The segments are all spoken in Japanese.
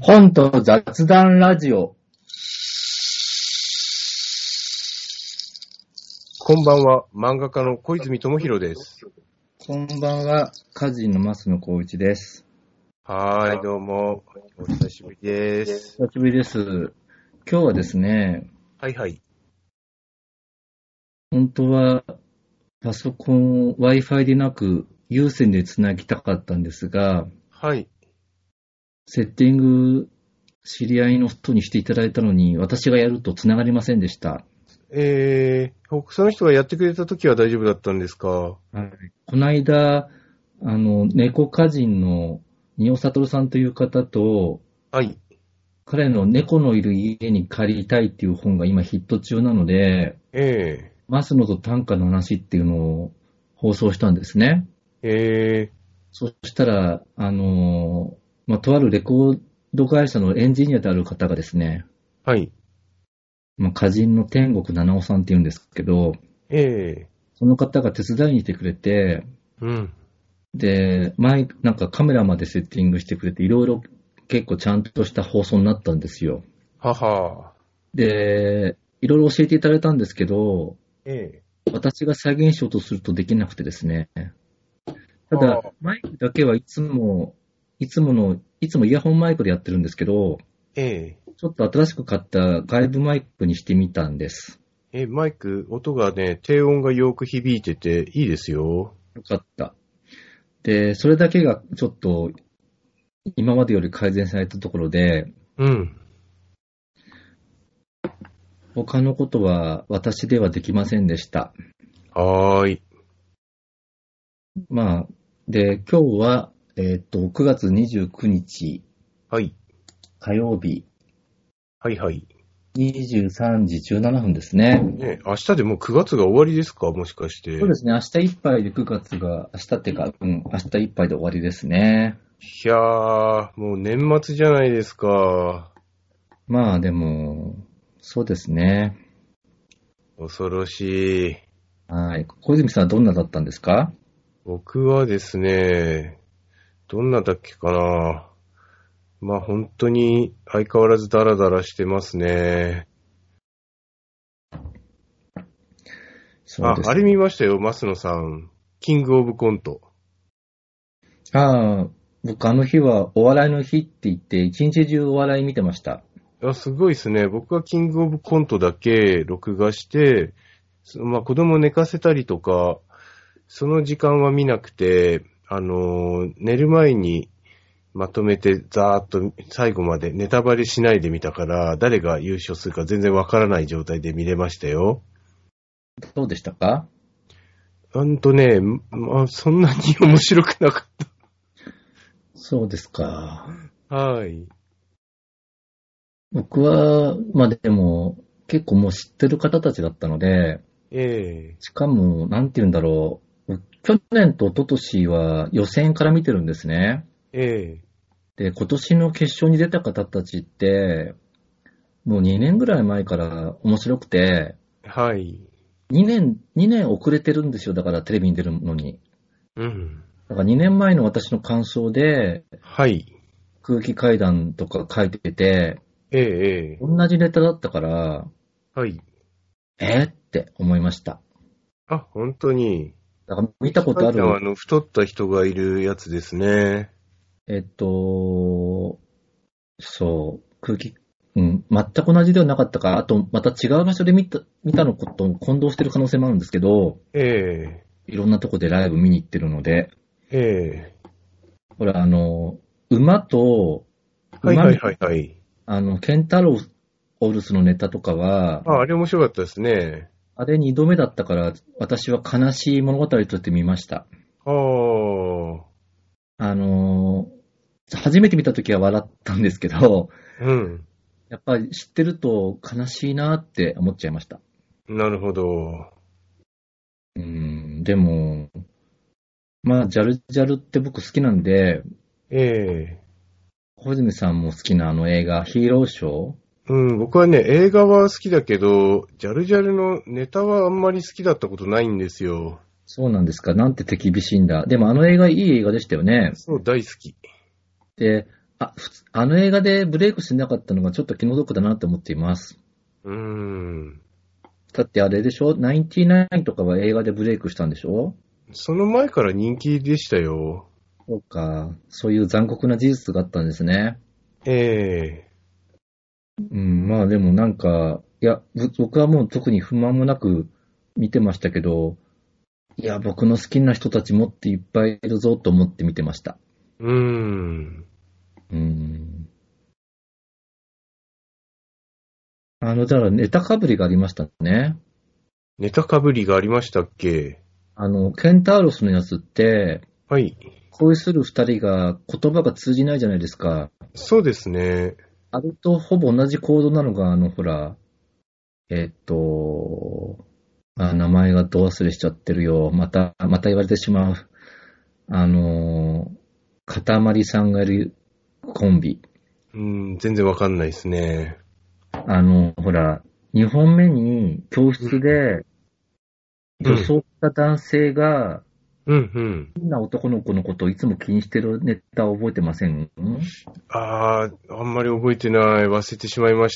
本と雑談ラジオ。 こんばんは、漫画家の小泉智弘です。 こんばんは、歌人の増野光一です。 はーい、どうも、お久しぶりです。 久しぶりです。今日はですね、 はいはい。 本当はパソコン Wi-Fi でなく有線でつなぎたかったんですが、 はい。 セッティング知り合いの人にしていただいたのに、私がやるとつながりませんでした。 その人がやってくれた時は大丈夫だったんですか？ はい、この間、猫歌人の仁尾悟さんという方と、 はい。 彼の猫のいる家に借りたいっていう本が今ヒット中なので、 えマスノと短歌の話っていうのを放送したんですね。そしたら、とあるレコード会社のエンジニアである方がですね、 はい。 歌人の天国七尾さんっていうんですけど、その方が手伝いに来てくれて、 うん。 で、なんかカメラまでセッティングしてくれて、いろいろ結構ちゃんとした放送になったんですよ。 はは。 で、いろいろ教えていただいたんですけど、私が再現しようとするとできなくてですね。ただ、 はあ。 マイクだけはいつもイヤホンマイクでやってるんですけど、ちょっと新しく買った外部マイクにしてみたんです。 マイク、音がね、低音がよく響いてていいですよ。 よかった。で、それだけがちょっと今までより改善されたところで、 うん。 他のことは私ではできませんでした。 はーい。 で、今日は、9月29日はい。 火曜日、 はいはい。 23時17分ですね。 ね、明日でもう9月が終わりですか？もしかして。 そうですね、明日いっぱいで9月が、明日っていうか、明日いっぱいで終わりですね。 いやー、もう年末じゃないですか。 でも、そうですね。 恐ろしい。 はい。小泉さんはどんなだったんですか？ 僕はですね、どんなだっけかな。本当に相変わらずダラダラしてますね。あれそうですね。 見ましたよ、増野さん。キングオブコント。 僕あの日はお笑いの日って言って、一日中お笑い見てました。 すごいですね。僕はキングオブコントだけ録画して、子供寝かせたりとか、その時間は見なくて、寝る前にまとめてざーっと最後までネタバレしないで見たから、誰が優勝するか全然わからない状態で見れましたよ。 どうでしたか？ そんなに面白くなかっそうですか。 た。はい。 僕は、でも、結構もう知ってる方たちだったので、 えしかも、なんて言うんだろう。去年と一昨年は予選から見てるんですね。 ええで、今年の決勝に出た方たちって、もう2年ぐらい前から面白くて、 はい。 2年遅れてるんですよ。だからテレビに出るのに。 うん。 だから2年前の私の感想で、 はい。 空気階段とか書いてて、同じネタだったから、 はい。 って思いました。 本当に。 だから見たことある、 太った人がいるやつですね。 えっと、そう、全く同じではなかったか、あと、また違う場所で見たのこと混同してる可能性もあるんですけど、 えいろんなとこでライブ見に行ってるので、 えええほら、馬と、馬に、 はいはいはいはい。 ケンタロウルスのネタとかは、 あれ面白かったですね。 あれ2度目だったから、私は悲しい物語として見ました。 ああ、 あの、初めて見たときは笑ったんですけど、 うん。 やっぱり知ってると悲しいなって思っちゃいました。 なるほど。 でも、ジャルジャルって僕好きなんで、 ええ小泉さんも好きなあの映画、ヒーローショー。 うん、僕はね、映画は好きだけど、ジャルジャルのネタはあんまり好きだったことないんですよ。 そうなんですか。なんて手厳しいんだ。でもあの映画いい映画でしたよね。 そう、大好き。 で、 あの映画でブレイクしてなかったのがちょっと気の毒だなって思っています。だってあれでしょ？ナインティナインとかは映画でブレイクしたんでしょ？ その前から人気でしたよ。 そうか。そういう残酷な事実があったんですね。まあでもなんか、いや、僕はもう特に不満もなく見てましたけど、いや、僕の好きな人たちもっていっぱいいるぞと思って見てました。だからネタかぶりがありましたね。 ネタかぶりがありましたっけ？ ケンタウロスのやつって、 はい。 恋する二人が言葉が通じないじゃないですか。 そうですね。 あれとほぼ同じコードなのが、ほら、名前がど忘れしちゃってるよ。また言われてしまう。かたまりさんがいるコンビ。 全然わかんないですね。 ほら、2本目に教室で女装した男性が、好きな男の子のことをいつも気にしてるネタを覚えてません？ あんまり覚えてない。忘れてしまいました。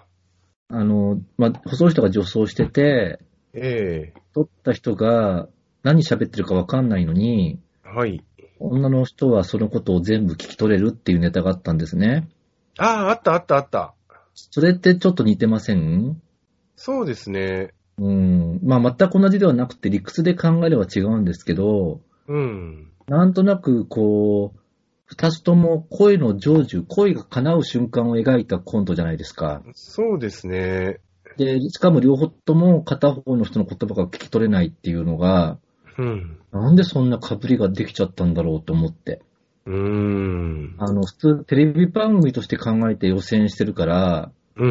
細い人が女装してて、撮った人が何喋ってるかわかんないのに、 はい。 女の人はそのことを全部聞き取れるっていうネタがあったんですね。 あった。 それってちょっと似てません？ そうですね。 まあ全く同じではなくて理屈で考えれば違うんですけど、なんとなくこう、二つとも恋の成就、恋が叶う瞬間を描いたコントじゃないですか。 そうですね。 で、しかも両方とも片方の人の言葉が聞き取れないっていうのが、なんでそんな被りができちゃったんだろうと思って。普通テレビ番組として考えて予選してるから、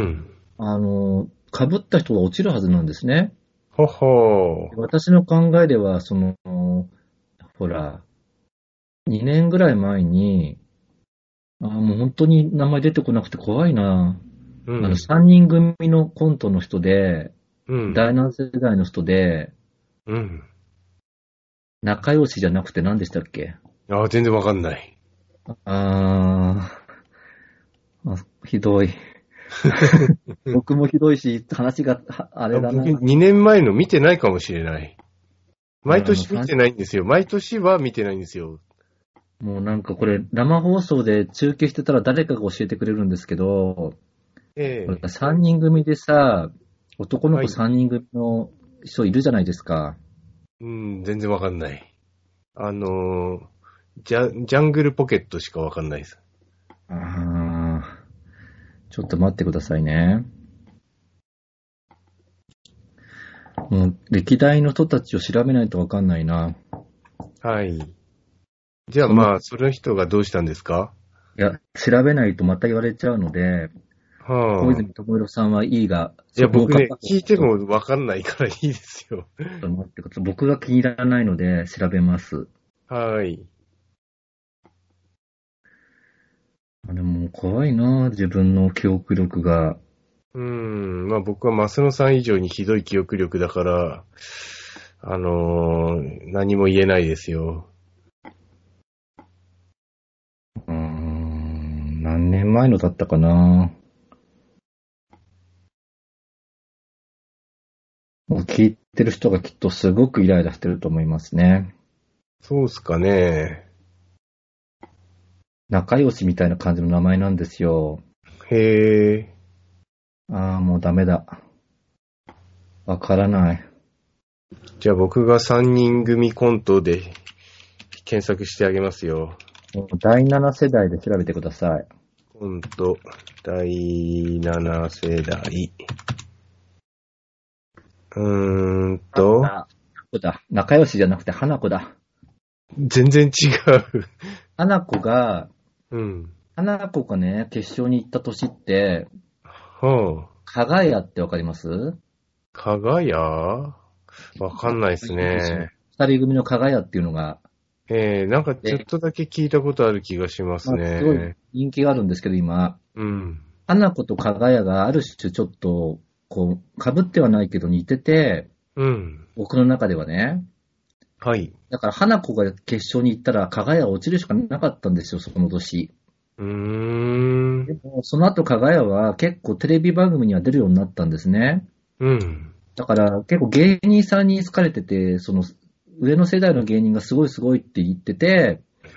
被った人が落ちるはずなんですね。私の考えでは、ほら、2年ぐらい前に、もう本当に名前出てこなくて怖いな。3人組のコントの人で、第7世代の人で、仲良しじゃなくて何でしたっけ？ 全然わかんない。 ひどい。僕もひどいし、話が、あれだな。 僕2年前の見てないかもしれない。毎年見てないんですよ。毎年は見てないんですよ。 もうなんかこれ、生放送で中継してたら誰かが教えてくれるんですけど、3人組でさ、男の子3人組の人いるじゃないですか。 全然わかんない。ジャングルポケットしかわかんないです。 ちょっと待ってくださいね。もう歴代の人たちを調べないとわかんないな。 はい。じゃあその人がどうしたんですか？ いや、調べないとまた言われちゃうので、小泉智弘さんはいいが、 いや、僕ね、聞いてもわかんないからいいですよ。 ちょっと待ってください。僕が気に入らないので調べます。 はい。 でも怖いな、自分の記憶力が。 僕は増野さん以上にひどい記憶力だから、何も言えないですよ。 何年前のだったかな。もう聞いてる人がきっとすごくイライラしてると思いますね。 そうっすかね。 仲良しみたいな感じの名前なんですよ。 へえ。 もうダメだ。わからない。 じゃあ僕が3人組コントで検索してあげますよ。 第7世代で調べてください。 コント、第7世代。 仲良しじゃなくて花子だ。 全然違う。 花子がね、決勝に行った年って、かがやってわかります？ かがや？わかんないですね。 二人組のかがやっていうのが。 なんかちょっとだけ聞いたことある気がしますね。 すごい人気があるんですけど、今。花子とかがやがある種ちょっと、こう、被ってはないけど似てて、僕の中ではね。 はい。 だから花子が決勝に行ったら、かがや落ちるしかなかったんですよ、その年。 うーん。 でも、その後、かがやは結構テレビ番組には出るようになったんですね。 うん。 だから結構芸人さんに好かれてて、その上の世代の芸人がすごいすごいって言ってて、 うん。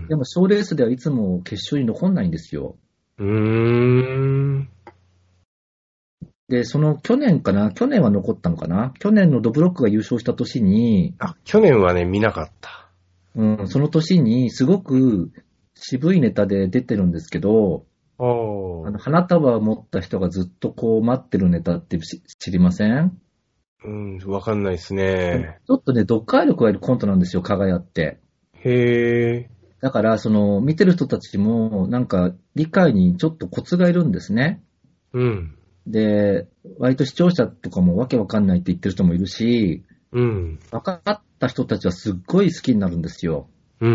でも賞レースではいつも決勝に残んないんですよ。 うーん。 で、その去年かな、去年は残ったのかな、去年のドブロックが優勝した年に、 あ、去年はね、見なかった。 その年にすごく渋いネタで出てるんですけど、 おー。 花束を持った人がずっとこう待ってるネタって知りません？ うん、わかんないですちね。 ょっとね、読解力がいるコントなんですよ、かがやって。 へえ。 だから、見てる人たちも、なんか、理解にちょっとコツがいるんですね。 うん。 で、割と視聴者とかもわけわかんないって言ってる人もいるし、 うん。 分かった人たちはすっごい好きになるんですよ。 うん。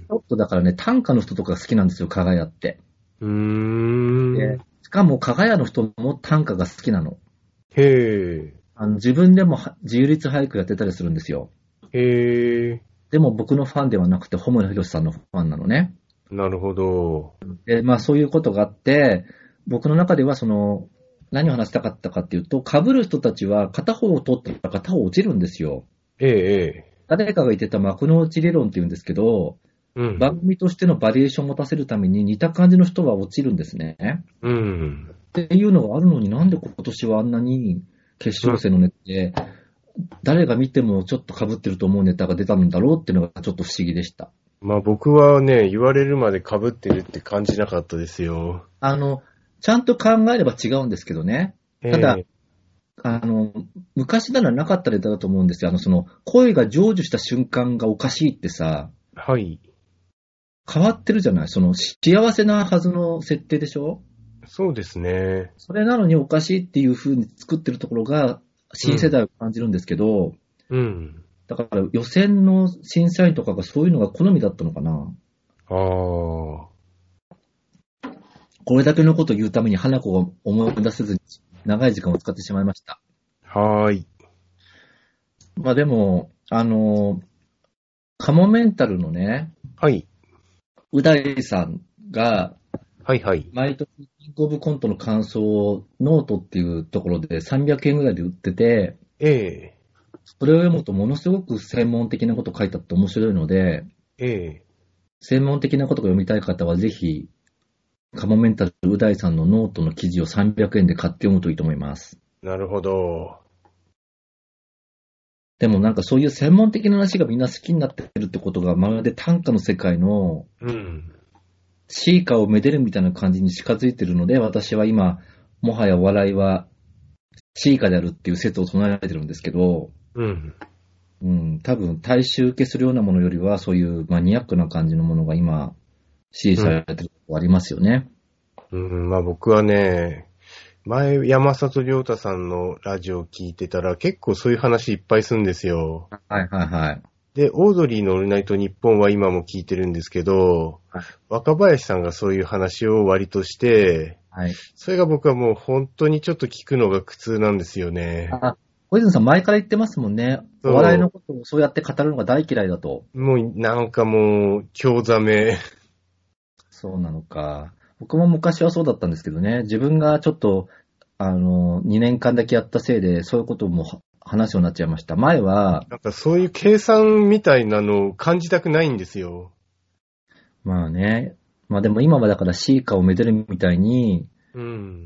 ちょっとだからね、短歌の人とか好きなんですよ、かがやって。 うん。うーで、 ん。 しかも、かがやの人も短歌が好きなの。 へえ。 自分でも自由律俳句やってたりするんですよ。 へえ。 でも僕のファンではなくて、ホモのひろしさんのファンなのね。 なるほど。 で、まあそういうことがあって、僕の中では何を話したかったかっていうと、被る人たちは片方を取ったら片方落ちるんですよ。 ええ、ええ。 誰かが言ってた幕の内理論って言うんですけど、 うん。 番組としてのバリエーションを持たせるために似た感じの人は落ちるんですね。 うん。 っていうのがあるのになんで今年はあんなに決勝戦のネタで、誰が見てもちょっと被ってると思うネタが出たんだろうっていうのがちょっと不思議でした。 まあ僕はね、言われるまで被ってるって感じなかったですよ。 ちゃんと考えれば違うんですけどね。ただ、 ええ、 あの、昔ならなかったネタだと思うんですよ。声が成就した瞬間がおかしいってさ、 はい。 変わってるじゃない。幸せなはずの設定でしょ？ そうですね。 それなのにおかしいっていう風に作ってるところが、新世うん。 代を感じるんですけど、 うん。 だから予選の審査員とかがそういうのが好みだったのかな。 ああ。 これだけのことを言うために花子が思い出せずに長い時間を使ってしまいました。 はーい。 まあでも、カモメンタルのね、 はい。 う大さんが、 はいはい。 毎年キングオブコントの感想をノートっていうところで300円ぐらいで売ってて、 ええ、 それを読むとものすごく専門的なこと書いてあって面白いので、 ええ。 専門的なことが読みたい方はぜひ、カモメンタルう大さんのノートの記事を300円で買って読むといいと思います。 なるほど。 でもなんかそういう専門的な話がみんな好きになってるってことがまるで短歌の世界のうん。 シーカーをめでるみたいな感じに近づいてるので、私は今、もはやお笑いはシーカーであるっていう説を唱えられてるんですけど、 うん。 多分大衆受けするようなものよりはそういうマニアックな感じのものが今支持されてるとこありますよね。 うん。まあ僕はね、前、山里亮太さんのラジオを聞いてたら結構そういう話いっぱいするんですよ。 はいはいはい。 で、オードリーのオールナイトニッポンは今も聞いてるんですけど、若林さんがそういう話を割として、 はい。 それが僕はもう本当にちょっと聞くのが苦痛なんですよね。 小泉さん前から言ってますもんね。お笑いそのことをそうやって語るのが大嫌いだと。 う。もうなんかもう、興ざめ。 そうなのか。僕も昔はそうだったんですけどね。自分がちょっと、2年間だけやったせいで、そういうことも話すようになっちゃいました。前は、 なんかそういう計算みたいなのを感じたくないんですよ。 まあね。まあでも今はだからシーカーをめでるみたいに、 うん。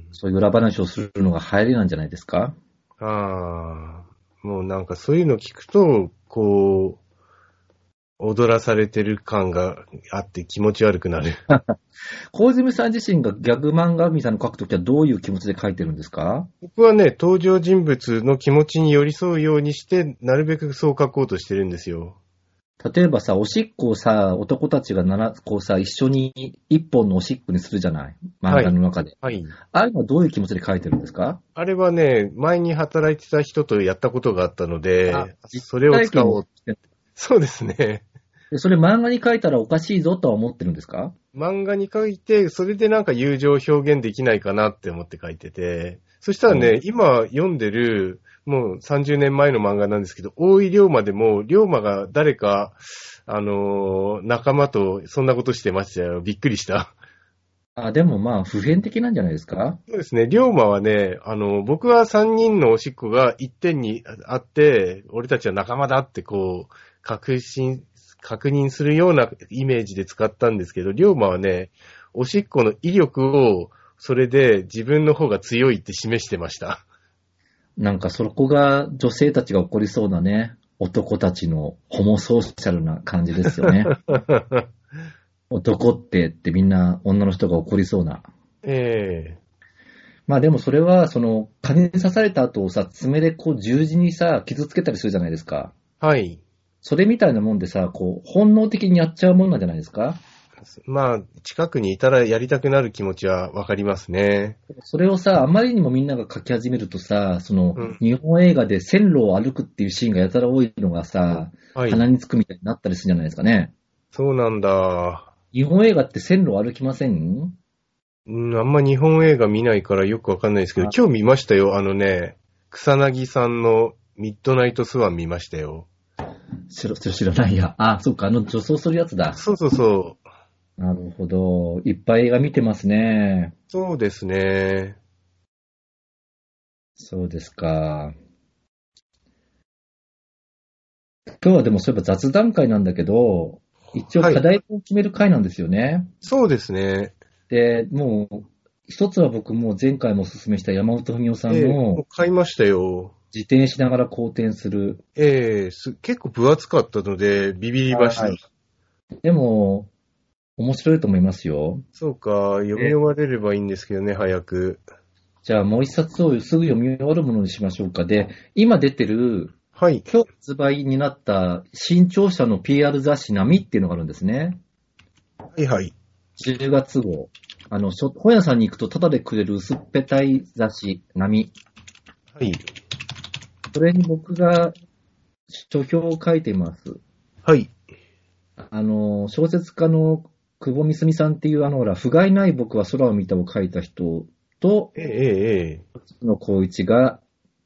そういう裏話をするのが流行りなんじゃないですか？ ああ。もうなんかそういうの聞くと、こう、踊らされてる感があって気持ち悪くなる。 小泉さん自身がギャグ漫画みたいなの書くときはどういう気持ちで書いてるんですか？ 僕はね、登場人物の気持ちに寄り添うようにして、なるべくそう書こうとしてるんですよ。 例えばさ、おしっこをさ、男たちがこうさ、一緒に一本のおしっこにするじゃない漫画の中で。 はい。 ああいうのはどういう気持ちで書いてるんですか？ あれはね、前に働いてた人とやったことがあったので、 実それを体験を使おう。そうですね。 でそれ漫画に書いたらおかしいぞとは思ってるんですか？ 漫画に書いて、それでなんか友情を表現できないかなって思って書いてて、そしたらね、今読んでる、もう30年前の漫画なんですけど、大井龍馬でも、龍馬が誰か、仲間とそんなことしてましたよ。びっくりした。 でもまあ、普遍的なんじゃないですか？ そうですね。龍馬はね、僕は3人のおしっこが一点にあって、俺たちは仲間だってこう、確認するようなイメージで使ったんですけど、龍馬はね、おしっこの威力を、それで自分の方が強いって示してました。 なんかそこが女性たちが起こりそうなね、男たちのホモソーシャルな感じですよね。男ってみんな女の人が怒りそうな。 ええ、 まあでもそれは、蚊に刺された後をさ、爪でこう十字にさ、傷つけたりするじゃないですか。 はい。 それみたいなもんでさ、こう、本能的にやっちゃうもんなんじゃないですか？ まあ、近くにいたらやりたくなる気持ちはわかりますね。 それをさ、あまりにもみんなが書き始めるとさ、 うん。 日本映画で線路を歩くっていうシーンがやたら多いのがさ、 はい。 鼻につくみたいになったりするんじゃないですかね。 そうなんだ。 日本映画って線路を歩きません？ うん、あんま日本映画見ないからよくわかんないですけど、今日見ましたよ。草薙さんのミッドナイトスワン見ましたよ。 知らないや。そっか、女装するやつだ。 そうそうそう。 なるほど。いっぱい映画見てますね。 そうですね。 そうですか。今日はでもそういえば雑談会なんだけど、一応はい。 課題を決める会なんですよね。 そうですね。 で、もう、一つは僕もう前回もお勧めした山本文夫さんもうの買いましたよ。 自転しながら好転する。 結構分厚かったので、ビビりました。 はい。でも、面白いと思いますよ。 そうか、読み終で、 われればいいんですけどね、早く。 じゃあもう一冊をすぐ読み終わるものにしましょうか。で、今出てる、 はい。 今日発売になった新潮社の PR 雑誌波っていうのがあるんですね。 はいはい。 10月号。本屋さんに行くとタダでくれる薄っぺたい雑誌、波。 はい。 それに僕が書評を書いています。 はい。 小説家の久保みすみさんっていう、ほら、不甲斐ない僕は空を見たを書いた人と、の光一が、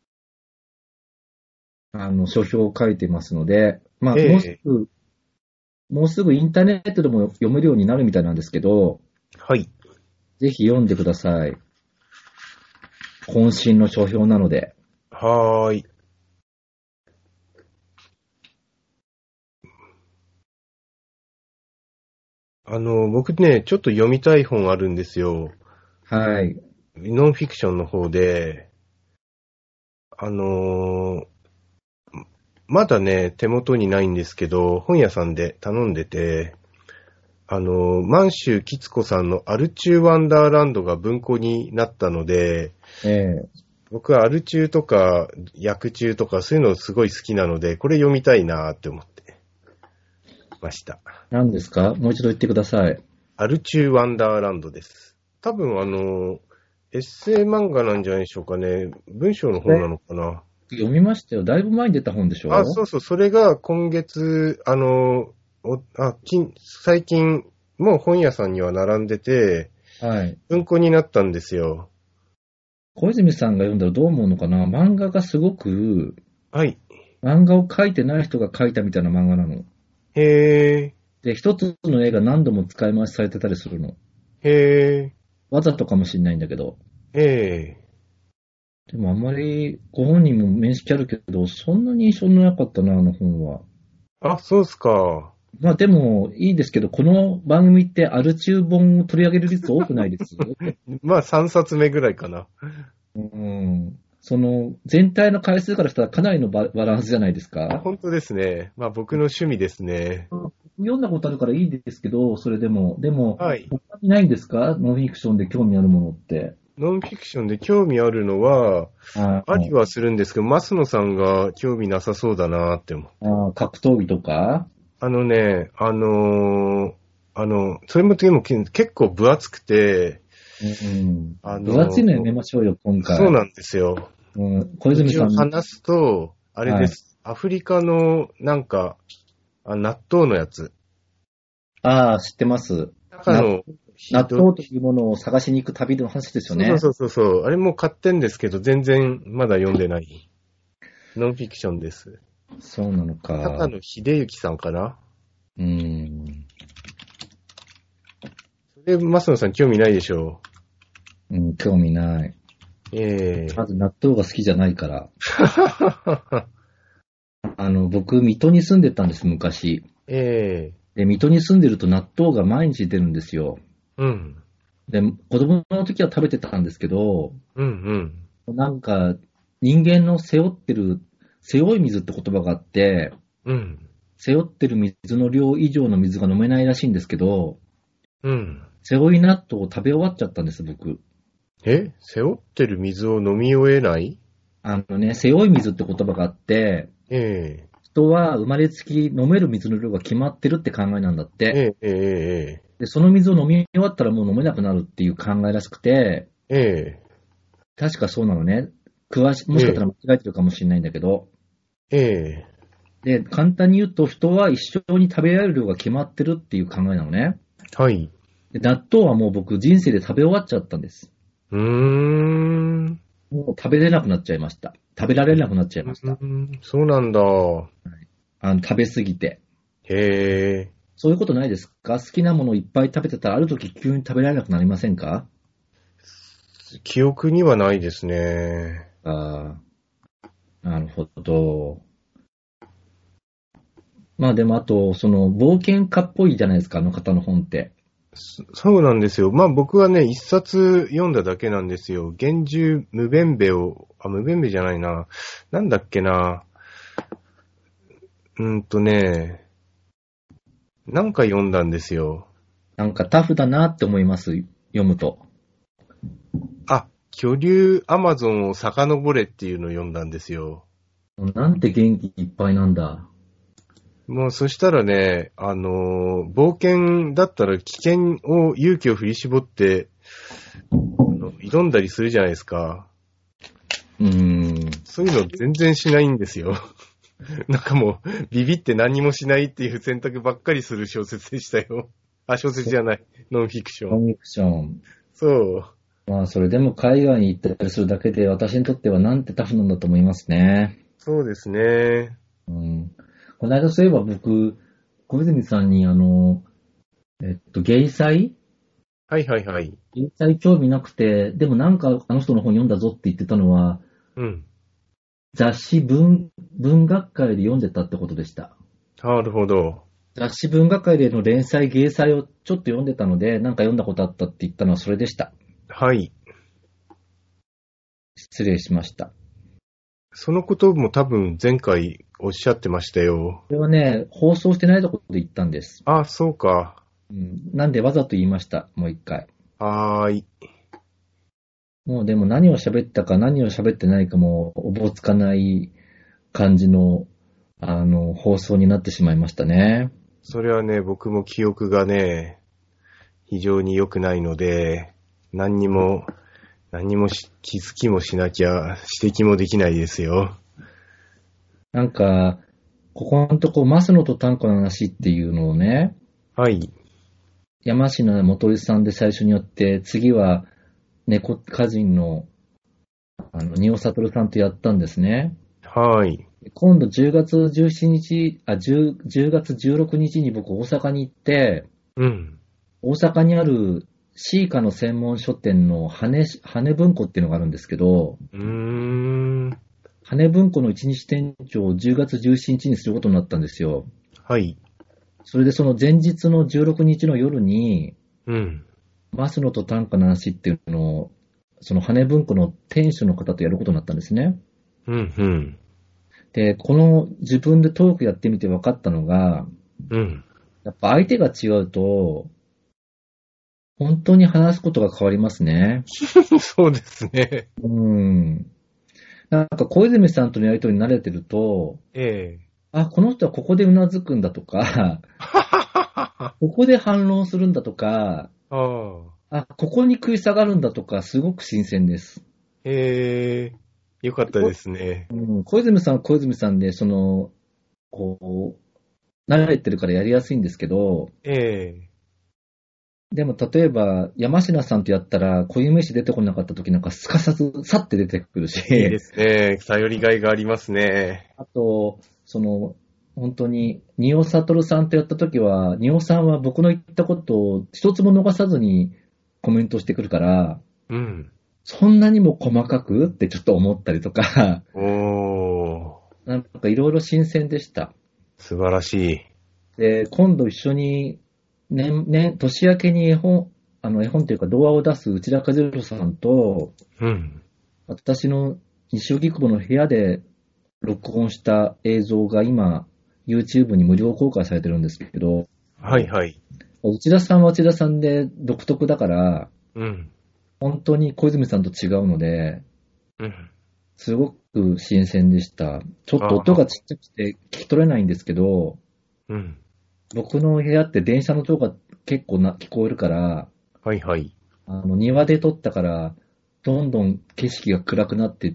書評を書いてますので、まあ、 ええ、 もうすぐインターネットでも読めるようになるみたいなんですけど、 はい。 ぜひ読んでください。渾身の書評なので。 はーい。僕ね、ちょっと読みたい本あるんですよ。 はい。 ノンフィクションの方で、あのーまだね、手元にないんですけど、本屋さんで頼んでて、満州吉子さんのアルチューワンダーランドが文庫になったので、 ええ、 僕はアル中とか薬中とかそういうのすごい好きなので、これ読みたいなーって思ってました。 何ですか？もう一度言ってください。 アルチューワンダーランドです。多分エッセイ漫画なんじゃないでしょうかね。文章の方なのかな。 読みましたよ。だいぶ前に出た本でしあ、 ょ？ そうそう、それが今月、最近、もう本屋さんには並んでて、 はい。 文庫になったんですよ。 小泉さんが読んだらどう思うのかな？漫画がすごく、 はい。 漫画を描いてない人が描いたみたいな漫画なの。 へー、 で、一つの絵が何度も使い回しされてたりするの。 へわざとかもしれないんだけど。 ー、へでもあんまりご本人も面識あるけど、そんなに印象のなかったな、あの本は。 ー。あ、そうっすか。 まあでもいいですけど、この番組ってアル中本を取り上げる率多くないです？ まあ3冊目ぐらいかな。 うん。全体の回数からしたらかなりのバランスじゃないですか？ 本当ですね。まあ僕の趣味ですね。 読んだことあるからいいですけど、それでも、 はい。 他にないんですか？ノンフィクションで興味あるものって。 ノンフィクションで興味あるのは、ありあはするんですけど、マスノさんが興味なさそうだなって思う。 格闘技とか。 あのね、それもでも結構分厚くて、 うん。 あ分厚いのやのめましょうよ、今回。 そうなんですよ。 うん、小泉一さん、 応話すと、あれはい。 です。アフリカのなんか、納豆のやつ。 知ってます。な中のひど、 納豆というものを探しに行く旅の話ですよね。 そうそうそうそう。あれも買ってんですけど、全然まだ読んでない。ノンフィクションです。 そうなの高か。 野秀幸さんかな。 うん。 そ増野さん興味ないでしょうん、興味ない。まず納豆が好きじゃないから。僕、水戸に住んでたんです、昔。で、水戸に住んでると納豆が毎日出るんですよ。 うん。 で、子供の時は食べてたんですけど、 うんうん。 なんか、人間の背負ってる、背負い水って言葉があって、 うん。 背負ってる水の量以上の水が飲めないらしいんですけど、 うん。 背負い納豆を食べ終わっちゃったんです、僕。 背負ってる水を飲み終えない？ 背負い水って言葉があって、 え人は生まれつき飲める水の量が決まってるって考えなんだって。で、その水を飲み終わったらもう飲めなくなるっていう考えらしくて、確かそうなのね。もしかしたら間違えてるかもしれないんだけど。で、簡単に言うと人は一生に食べられる量が決まってるっていう考えなのね。 はい。 で、納豆はもう僕人生で食べ終わっちゃったんです。もう食べれなくなっちゃいました。食べられなくなっちゃいました。 そうなんだ。 食べ過ぎて。 へえ。 そういうことないですか？好きなものをいっぱい食べてたらある時急に食べられなくなりませんか？ 記憶にはないですね。 ああ、なるほど。まあでもあと、冒険家っぽいじゃないですか、あの方の本って。 そうなんですよ。まあ僕はね、一冊読んだだけなんですよ。幻獣無弁兵無弁兵じゃないな。なんだっけな。なんか読んだんですよ。 なんかタフだなって思います、読むと。 巨竜アマゾンを遡れっていうのを読んだんですよ。 なんて元気いっぱいなんだ。 もうそしたらね、冒険だったら勇気を振り絞って、挑んだりするじゃないですか。そういうの全然しないんですよ。なんかもう、ビビって何もしないっていう選択ばっかりする小説でしたよ。小説じゃない。ノンフィクション。 ノンフィクション。 そう。 まあ、それでも海外に行ったりするだけで、私にとってはなんてタフなんだと思いますね。 そうですね。 この間そういえば僕、小泉さんにゲイ祭はいはいはい。 ゲイ祭興味なくて、でもなんかあの人の本読んだぞって言ってたのは、雑誌文学界で読んでたってことでした。 なるほど。 雑誌文学界での連載、芸祭をちょっと読んでたので、なんか読んだことあったって言ったのはそれでした。 はい。 失礼しました。 そのことも多分前回おっしゃってましたよ。 これはね、放送してないところで言ったんです。 そうか。 なんでわざと言いました。もう一回。 はーい。 もうでも何を喋ったか何を喋ってないかもおぼつかない感じの、放送になってしまいましたね。 それはね、僕も記憶がね、非常に良くないので、何にも気づきもしなきゃ指摘もできないですよ。 なんか、ここのとこ、マスノと短歌の話っていうのをね、 はい。 山科元さんで最初にやって、次は猫歌人の、仁尾悟さんとやったんですね。 はい。 今度10月17日、10月16日に僕大阪に行って、大阪にあるシーカの専門書店の羽文庫っていうのがあるんですけど、羽文庫の一日店長を10月17日にすることになったんですよ。 はい。 それでその前日の16日の夜に、マスノと短歌の話っていうのを、その羽文庫の店主の方とやることになったんですね。で、自分でトークやってみて分かったのが、やっぱ相手が違うと、本当に話すことが変わりますね。 そうですね。 なんか小泉さんとのやりとりに慣れてると、この人はここでうなずくんだとか、ここで反論するんだとか、ここに食い下がるんだとか、すごく新鮮です。 よかったですね。 小泉さんは小泉さんで、慣れてるからやりやすいんですけど、でも例えば、山科さんとやったら、固有名詞出てこなかった時なんか、すかさず、さって出てくるし。 いいですね。頼りがいがありますね。 あと、 本当に、ニオサトルさんとやったときは、ニオさんは僕の言ったことを一つも逃さずにコメントしてくるから、 うん。 そんなにも細かくってちょっと思ったりとか、 おー。 なんかいろいろ新鮮でした。 素晴らしい。 で、今度一緒に、年明けに絵本というか動画を出す内田和弘さんと、 うん。 私の西荻窪の部屋で録音した映像が今、YouTube に無料公開されてるんですけど、 はいはい。 内田さんは内田さんで独特だから、 うん。 本当に小泉さんと違うので、 うん。 すごく新鮮でした。ちょっと音がちっちゃくて聞き取れないんですけど、 うん。 僕の部屋って電車の音が結構聞こえるから、 はいはい。 庭で撮ったから、どんどん景色が暗くなっていって、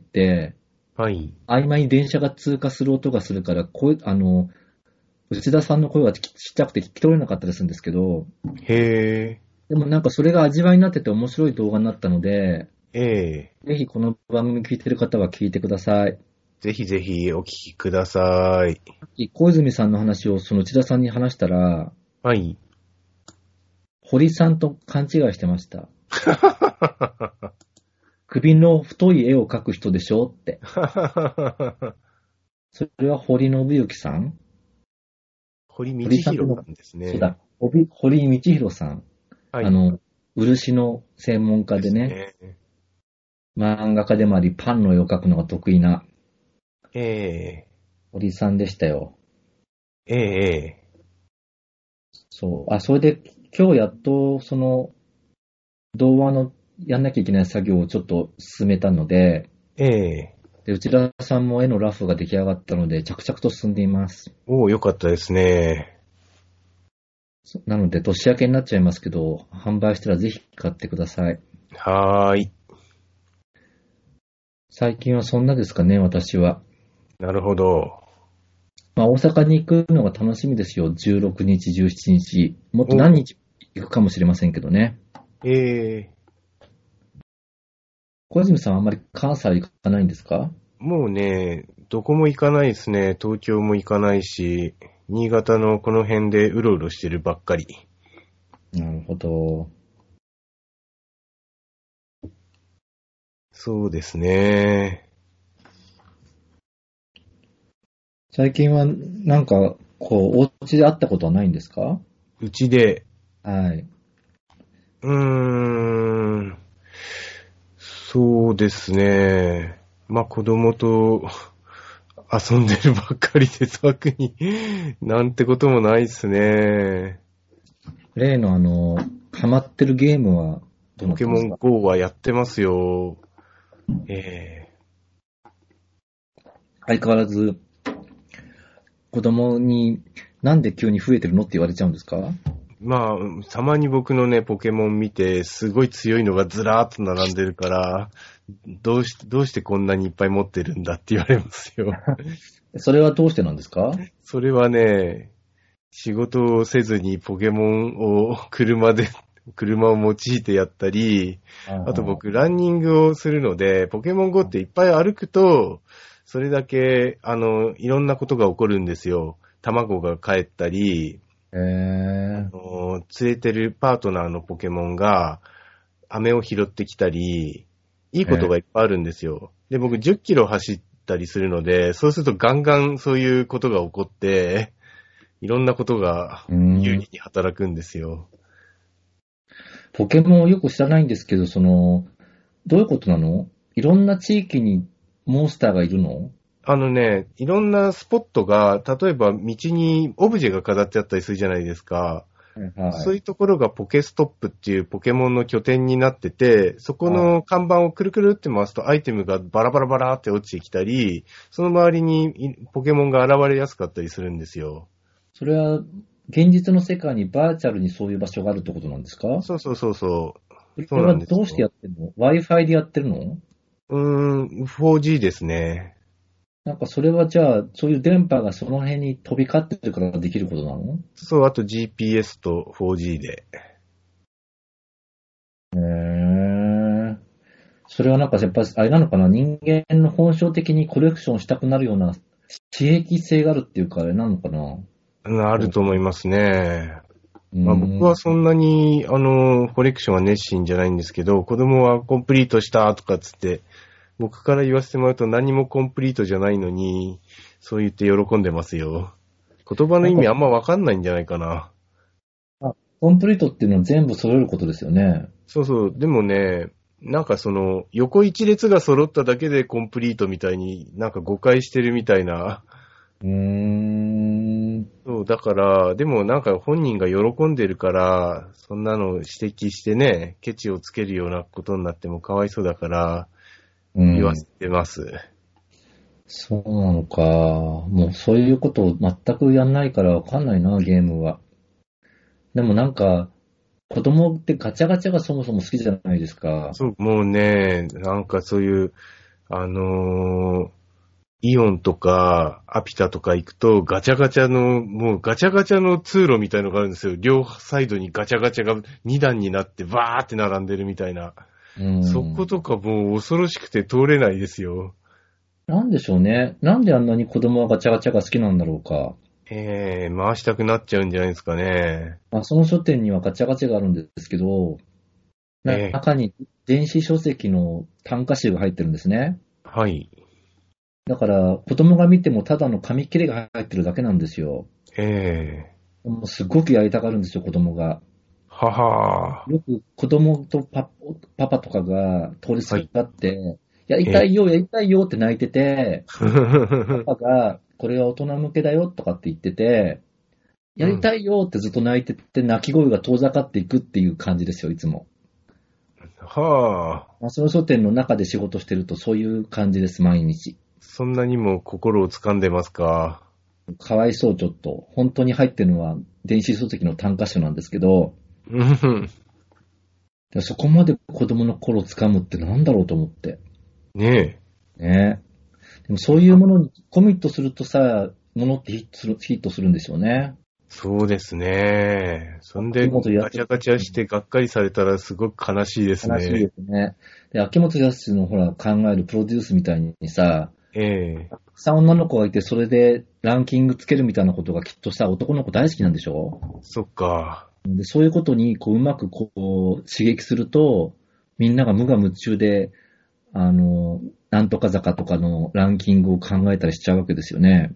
はい。 合間に電車が通過する音がするから、内田さんの声はちっちゃくて聞き取れなかったりするんですけど、 へでもなんかそれが味わいになってて面白い動画になったので、 ー。 ぜひこの番組聞いてる方は聞いてください。 ぜひぜひお聞きください。 小泉さんの話をその内田さんに話したら、 はい。 堀さんと勘違いしてました。首の太い絵を描く人でしょって。それは堀信之さん堀道弘さんですね。 そうだ。堀道弘さん。 はい。 漆の専門家でね、漫画家でもあり、パンの絵を描くのが得意なえ堀さんでしたよ。 えええそう。それで今日やっとその童話のやんなきゃいけない作業をちょっと進めたので、 えで、内田さんも絵のラフが出来上がったので、着々と進んでいます。 おー、よかったですね。 なので、年明けになっちゃいますけど、販売したらぜひ買ってください。 はーい。 最近はそんなですかね、私は。 なるほど。 まあ、大阪に行くのが楽しみですよ。16日、17日。もっと何お、 日行くかもしれませんけどね。 え小泉さんはあんまり関西行かないんですか？ もうね、どこも行かないですね。東京も行かないし、新潟のこの辺でうろうろしてるばっかり。 なるほど。 そうですね。 最近はなんか、お家で会ったことはないんですか？ うちで、 はい。 うーん、そうですね。まあ子供と遊んでるばっかりで特になんてこともないですね。 例のハマってるゲームはどうポケモンなってますか？ GO はやってますよ。え相変わらず子供になんで急に増えてるのって言われちゃうんですか？ まあ、たまに僕のね、ポケモン見て、すごい強いのがずらーっと並んでるから、どうしてこんなにいっぱい持ってるんだって言われますよ。 それはどうしてなんですか？ それはね、仕事をせずにポケモンを車を用いてやったり、あと僕、ランニングをするので、ポケモン GO っていっぱい歩くと、それだけ、いろんなことが起こるんですよ。卵が帰ったり、 へー。 連れてるパートナーのポケモンが、飴を拾ってきたり、いいことがいっぱいあるんですよ。で、僕10キロ走ったりするので、そうするとガンガンそういうことが起こって、いろんなことが有利に働くんですよ。 ポケモンをよく知らないんですけど、どういうことなの？いろんな地域にモンスターがいるの？ いろんなスポットが、例えば道にオブジェが飾ってあったりするじゃないですか。 はい。 そういうところがポケストップっていうポケモンの拠点になってて、そこの看板をくるくるって回すとアイテムがバラバラバラって落ちてきたり、その周りにポケモンが現れやすかったりするんですよ。 それは、現実の世界にバーチャルにそういう場所があるってことなんですか？ そうそうそうそう。 それそうなはどうしてんですよ。 やってるの？ Wi-Fi でやってるの？ 4G ですね。 なんかそれはじゃあ、そういう電波がその辺に飛び交ってるからできることなの？ そう、あと GPS と 4G で。 へー。それはなんかやっぱりあれなのかな、人間の本性的にコレクションしたくなるような刺激性があるっていうか、あれなのかな。 あると思いますね。僕はそんなに、コレクションは熱心じゃないんですけど、子供はコンプリートしたとかつって、僕から言わせてもらうと何もコンプリートじゃないのに、そう言って喜んでますよ。言葉の意味あんまわかんないんじゃないかな。 コンプリートっていうのは全部揃えることですよね。 そうそう。でもね、なんか横一列が揃っただけでコンプリートみたいになんか誤解してるみたいな。そう、だから、でもなんか本人が喜んでるから、そんなの指摘してね、ケチをつけるようなことになってもかわいそうだから、言わせてます。 そうなのか。もうそういうことを全くやんないからわかんないな、ゲームは。でもなんか、子供ってガチャガチャがそもそも好きじゃないですか。 そう、もうね、なんかそういう、イオンとかアピタとか行くとガチャガチャの、もうガチャガチャの通路みたいのがあるんですよ。両サイドにガチャガチャが2段になってバーって並んでるみたいな。そことかもう恐ろしくて通れないですよ。 なんでしょうね。なんであんなに子供はガチャガチャが好きなんだろうか。 回したくなっちゃうんじゃないですかね。 その書店にはガチャガチャがあるんですけど、中に電子書籍の単価集が入ってるんですね。 はい。 だから子供が見てもただの紙切れが入ってるだけなんですよ。もうすごくやりたがるんですよ、子供が。 ははよく子供とパパとかが通りすがって、やりたいよ、やりたいよって泣いてて、パパがこれは大人向けだよとかって言ってて、やりたいよってずっと泣いてて、泣き声が遠ざかっていくっていう感じですよ、いつも。 はあ。 その書店の中で仕事してるとそういう感じです、毎日。 そんなにも心を掴んでますか。 かわいそう、ちょっと。本当に入ってるのは電子書籍の単価書なんですけど、そこまで子供の心を掴むってなんだろうと思って。 ねえ。ねえ。でもそういうものにコミットするとさ、ものってヒットするんですよね。 そうですね。そんで、ガチャガチャしてがっかりされたらすごく悲しいですね。 悲しいですね。で、秋元康のほら、考えるプロデュースみたいにさ、たくさん女の子がいて、それでランキングつけるみたいなことがきっとさ、男の子大好きなんでしょ？ そっか。 で、そういうことに、うまく刺激すると、みんなが無我夢中で、なんとか坂とかのランキングを考えたりしちゃうわけですよね。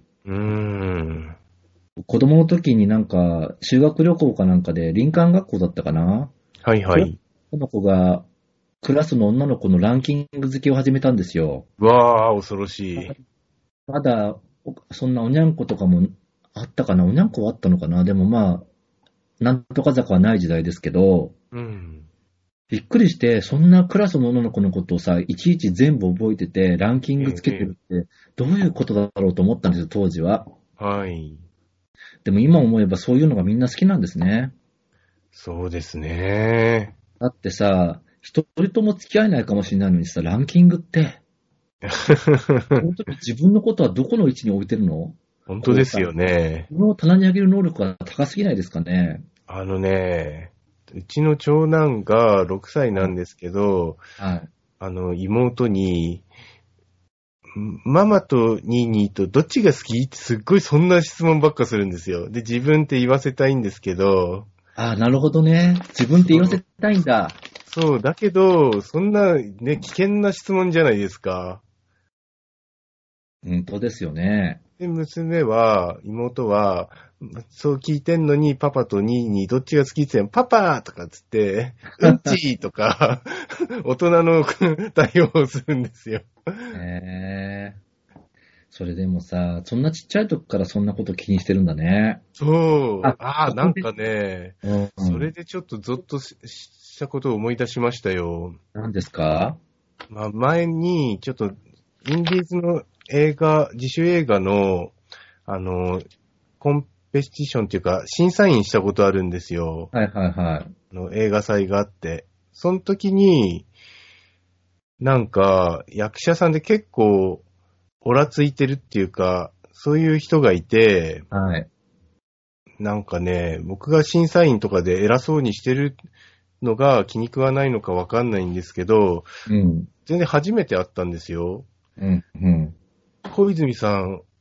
子供の時になんか、修学旅行かなんかで、林間学校だったかな？ はいはい。 この子が、クラスの女の子のランキング付けを始めたんですよ。 わー、恐ろしい。 まだ、そんなおにゃんことかもあったかな？おにゃんこはあったのかな？でもまあ、なんとか坂はない時代ですけど、びっくりして、そんなクラスの女の子のことをさ、いちいち全部覚えてて、ランキングつけてるって、どういうことだろうと思ったんですよ、当時は。 はい。 でも今思えばそういうのがみんな好きなんですね。 そうですね。 だってさ、一人とも付き合えないかもしれないのにさ、ランキングって、本当に自分のことはどこの位置に置いてるの？ 本当ですよね。 この棚に上げる能力が高すぎないですかね。 うちの長男が6歳なんですけど、妹に、ママとニーニーとどっちが好きってすっごいそんな質問ばっかするんですよ。で、自分って言わせたいんですけど。 なるほどね。自分って言わせたいんだ。 そう、だけど、そんなね、危険な質問じゃないですか。 本当ですよね。 で、妹は、そう聞いてんのに、パパとニーニーどっちが好きって言ってパパとかつって、うんちとか、大人の対応をするんですよ。 それでもさ、そんなちっちゃい時からそんなこと気にしてるんだね。 そう。なんかね、それでちょっとゾッとしたことを思い出しましたよ。 何ですか？ 前に、ちょっと、インディーズの自主映画の、コンペティションっていうか、審査員したことあるんですよ。映画祭があって。その時に、なんか、役者さんで結構、オラついてるっていうか、そういう人がいて、なんかね、僕が審査員とかで偉そうにしてるのが気に食わないのかわかんないんですけど、全然初めて会ったんですよ。小泉さん、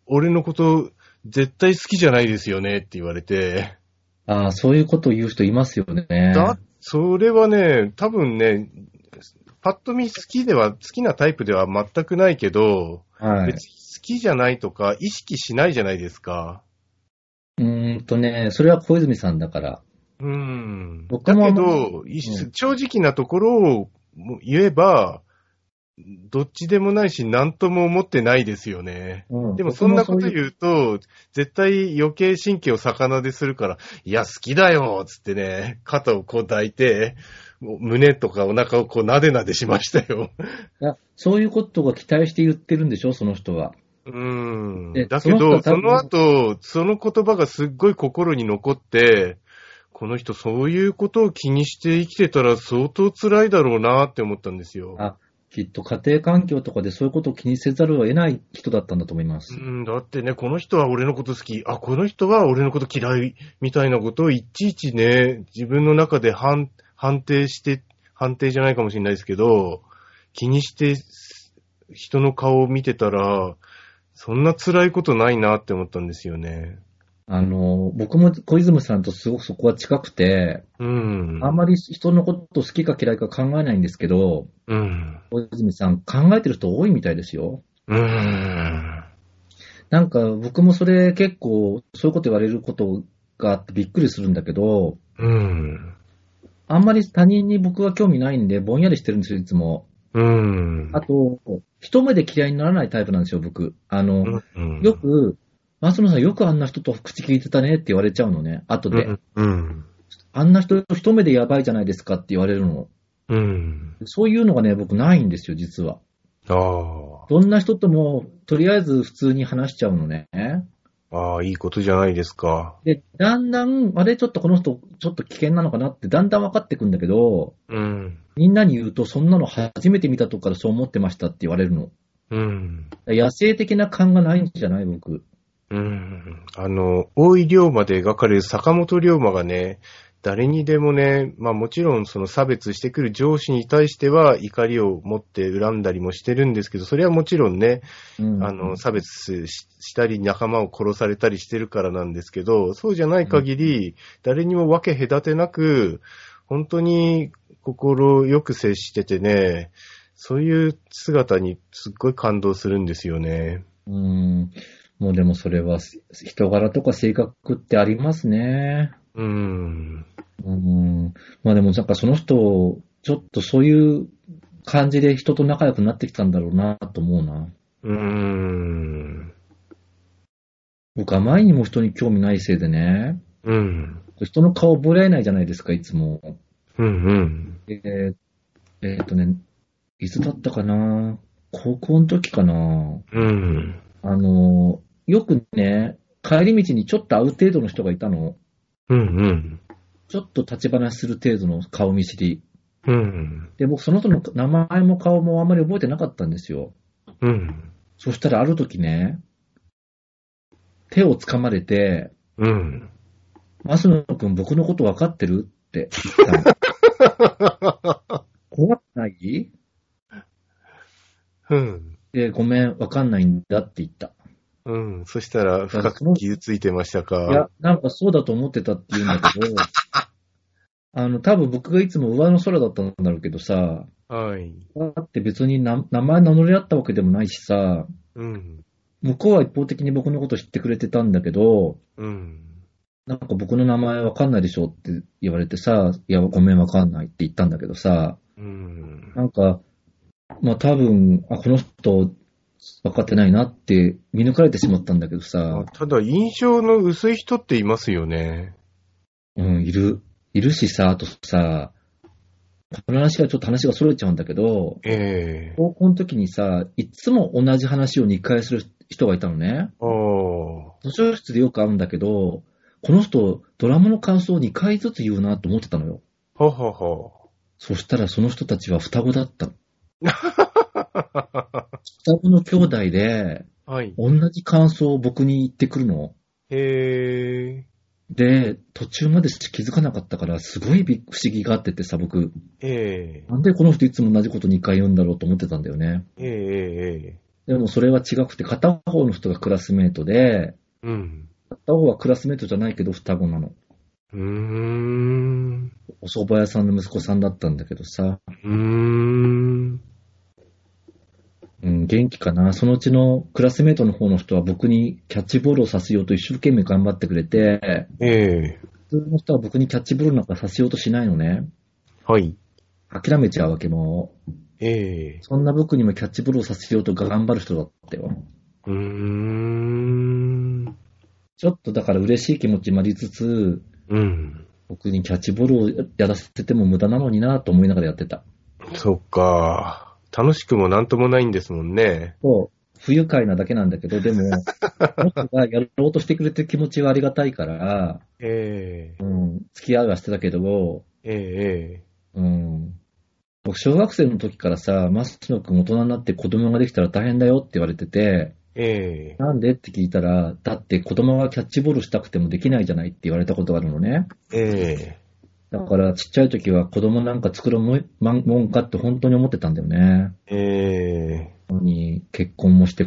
俺のこと絶対好きじゃないですよねって言われて。 ああ、そういうことを言う人いますよね。 それはね、多分ね、パッと見好きなタイプでは全くないけど、 はい。 別に好きじゃないとか意識しないじゃないですか。 それは小泉さんだから。 だ僕もけど、正直なところを言えば、どっちでもないし、何とも思ってないですよね。でもそんなこと言うと、絶対余計神経を逆なでするから、いや、好きだよつってね、肩をこう抱いて、胸とかお腹をこうなでなでしましたよ。 いや、そういうことが期待して言ってるんでしょ、その人は。 だけど、その後、その言葉がすっごい心に残って、この人そういうことを気にして生きてたら相当辛いだろうなって思ったんですよ。 きっと家庭環境とかでそういうことを気にせざるを得ない人だったんだと思います。 だってね、この人は俺のこと好き、この人は俺のこと嫌い、みたいなことをいちいちね、自分の中で判定じゃないかもしれないですけど、気にして人の顔を見てたら、そんな辛いことないなって思ったんですよね。 僕も小泉さんとすごくそこは近くて、あんまり人のこと好きか嫌いか考えないんですけど、小泉さん考えてる人多いみたいですよ。なんか僕もそれ結構そういうこと言われることがあってびっくりするんだけど、あんまり他人に僕は興味ないんでぼんやりしてるんですよ、いつも。あと、一目で嫌いにならないタイプなんですよ、僕。よく、松野さんよくあんな人と口聞いてたねって言われちゃうのね、後で。あんな人一目でやばいじゃないですかって言われるの。そういうのがね、僕ないんですよ、実は。どんな人とも、とりあえず普通に話しちゃうのね。 いいことじゃないですか。 で、だんだん、あれちょっとこの人、ちょっと危険なのかなって、だんだん分かってくんだけど、みんなに言うと、そんなの初めて見たとこからそう思ってましたって言われるの。野生的な感がないんじゃない僕。 大井龍馬で描かれる坂本龍馬がね、誰にでもね、もちろんその差別してくる上司に対しては怒りを持って恨んだりもしてるんですけど、それはもちろんね、差別したり仲間を殺されたりしてるからなんですけど、そうじゃない限り、誰にも分け隔てなく、本当に心よく接しててね、そういう姿にすっごい感動するんですよね。 もうでもそれは人柄とか性格ってありますね。でもなんかその人、ちょっとそういう感じで人と仲良くなってきたんだろうなと思うな。僕は前にも人に興味ないせいでね。人の顔覚えられないじゃないですか、いつも。いつだったかな、高校の時かな。よくね、帰り道にちょっと会う程度の人がいたの。ちょっと立ち話する程度の顔見知り。で、僕その人の名前も顔もあんまり覚えてなかったんですよ。そしたらある時ね、手を掴まれて、増野くん僕のこと分かってるって言ったの。怖くない？で、ごめん、分かんないんだって言った。 そしたら深く傷ついてましたか？ いや、なんかそうだと思ってたって言うんだけど、多分僕がいつも上の空だったんだろうけどさ、だって別に名前名乗り合ったわけでもないしさ、向こうは一方的に僕のこと知ってくれてたんだけど、なんか僕の名前わかんないでしょって言われてさ、いや、ごめんわかんないって言ったんだけどさ、なんか、多分、この人分かってないなって見抜かれてしまったんだけどさ。 ただ印象の薄い人っていますよね。 いるしさ、あとさ、この話がちょっと話が逸れちゃうんだけど、高校の時にさ、いつも同じ話を2回する人がいたのね。図書室でよく会うんだけど、この人、ドラマの感想を2回ずつ言うなと思ってたのよ。そしたらその人たちは双子だった。双子の兄弟で、同じ感想を僕に言ってくるの。で、途中まで気づかなかったから、すごい不思議があっててさ、僕。なんでこの人いつも同じこと2回言うんだろうと思ってたんだよね。 でもそれは違くて、片方の人がクラスメートで、 うん。 片方はクラスメートじゃないけど双子なの。 うーん。 お蕎麦屋さんの息子さんだったんだけどさ、 うーん。 うん、元気かな。そのうちのクラスメートの方の人は僕にキャッチボールをさせようと一生懸命頑張ってくれて、 ええ。 普通の人は僕にキャッチボールなんかさせようとしないのね。 はい。 諦めちゃうわけもう。 ええ。 そんな僕にもキャッチボールをさせようと頑張る人だったよ。 うーん。 ちょっとだから嬉しい気持ちもありつつ、 うん。 僕にキャッチボールをやらせても無駄なのになと思いながらやってた。 そっか。楽しくもなんともないんですもんね。 そう、不愉快なだけなんだけど、でも、この人がやろうとしてくれてる気持ちはありがたいから、 ええ。 うん、付き合いはしてたけど、 ええ。 うん、僕、小学生の時からさ、マスノ君大人になって子供ができたら大変だよって言われてて、 ええ。 なんでって聞いたら、だって子供がキャッチボールしたくてもできないじゃないって言われたことがあるのね。 ええ。 だからちっちゃい時は子供なんか作るもんかって本当に思ってたんだよね。 ええ。 に結婚もして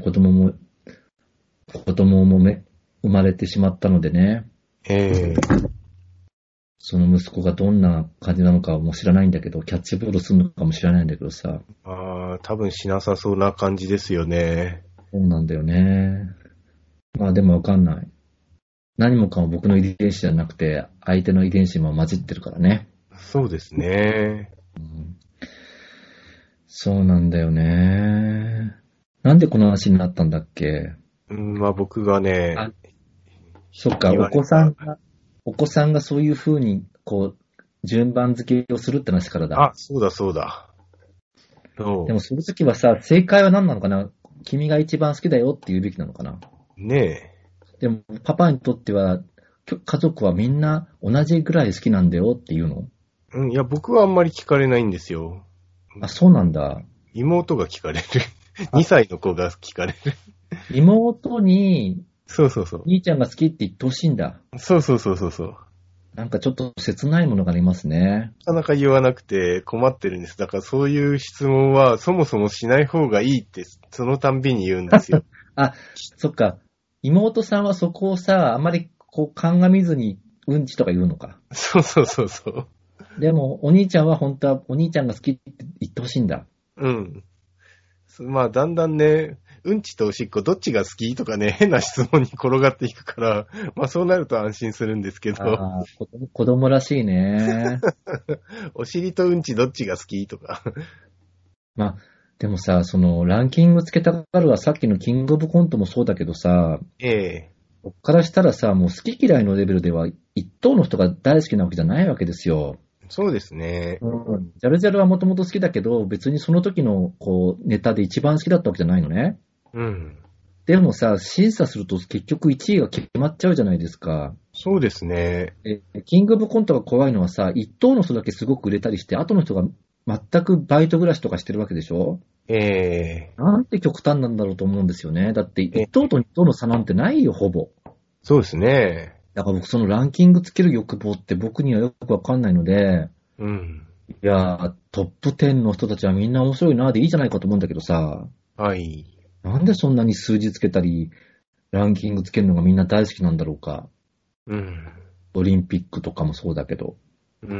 子供も生まれてしまったのでね。 ええ。 その息子がどんな感じなのかはもう知らないんだけど、キャッチボールするのかもしれないんだけどさ。 ああ、多分しなさそうな感じですよね。 そうなんだよね。まあでもわかんない。何もかも僕の遺伝子じゃなくて、相手の遺伝子も混じってるからね。 そうですね。 うん、そうなんだよね。なんでこの話になったんだっけ？ うん、まあ僕がね、 あ、そっか、 言われた。 お子さんがそういう風に、こう、順番付けをするって話からだ。 あ、そうだそうだ。そでもその時はさ、正解は何なのかな？君が一番好きだよって言うべきなのかな？ う。ねでも、パパにとっては、家族はみんな同じぐらい好きなんだよっていうの？ え。うん、いや、僕はあんまり聞かれないんですよ。 あ、そうなんだ。 妹が聞かれる。 あ、 2歳の子が聞かれる。 妹に、 そうそうそう。 兄ちゃんが好きって言ってほしいんだ。 そうそうそうそうそう。 なんかちょっと切ないものがありますね。 なかなか言わなくて困ってるんです。だからそういう質問はそもそもしない方がいいって、そのたんびに言うんですよ。 あ、そっか。妹さんはそこをさ、あまりこう鑑みずにうんちとか言うのか。 そうそうそうそう。 でも、お兄ちゃんは本当はお兄ちゃんが好きって言ってほしいんだ。 うん。まあ、だんだんね、うんちとおしっこどっちが好きとかね、変な質問に転がっていくから、まあそうなると安心するんですけど、 ああ、子供らしいね。 お尻とうんちどっちが好きとか。 まあ、でもさ、そのランキングつけたがるはさっきのキングオブコントもそうだけどさ、 ええ、 こっからしたらさ、もう好き嫌いのレベルでは一等の人が大好きなわけじゃないわけですよ。 そうですね。 うん。ジャルジャルはもともと好きだけど、別にその時のこうネタで一番好きだったわけじゃないのね。 うん。 でもさ、審査すると結局1位が決まっちゃうじゃないですか。 そうですね。 キングオブコントが怖いのはさ、一等の人だけすごく売れたりして、後の人が全くバイト暮らしとかしてるわけでしょ？ ええ、 なんて極端なんだろうと思うんですよね。だって一等と二等の差なんてないよ、ほぼ。 そうですね。 だから僕そのランキングつける欲望って僕にはよくわかんないので、 うん。 いやー、トップ10の人たちはみんな面白いなでいいじゃないかと思うんだけどさ、 はい。 なんでそんなに数字つけたり、ランキングつけるのがみんな大好きなんだろうか。 うん。 オリンピックとかもそうだけど。 うん。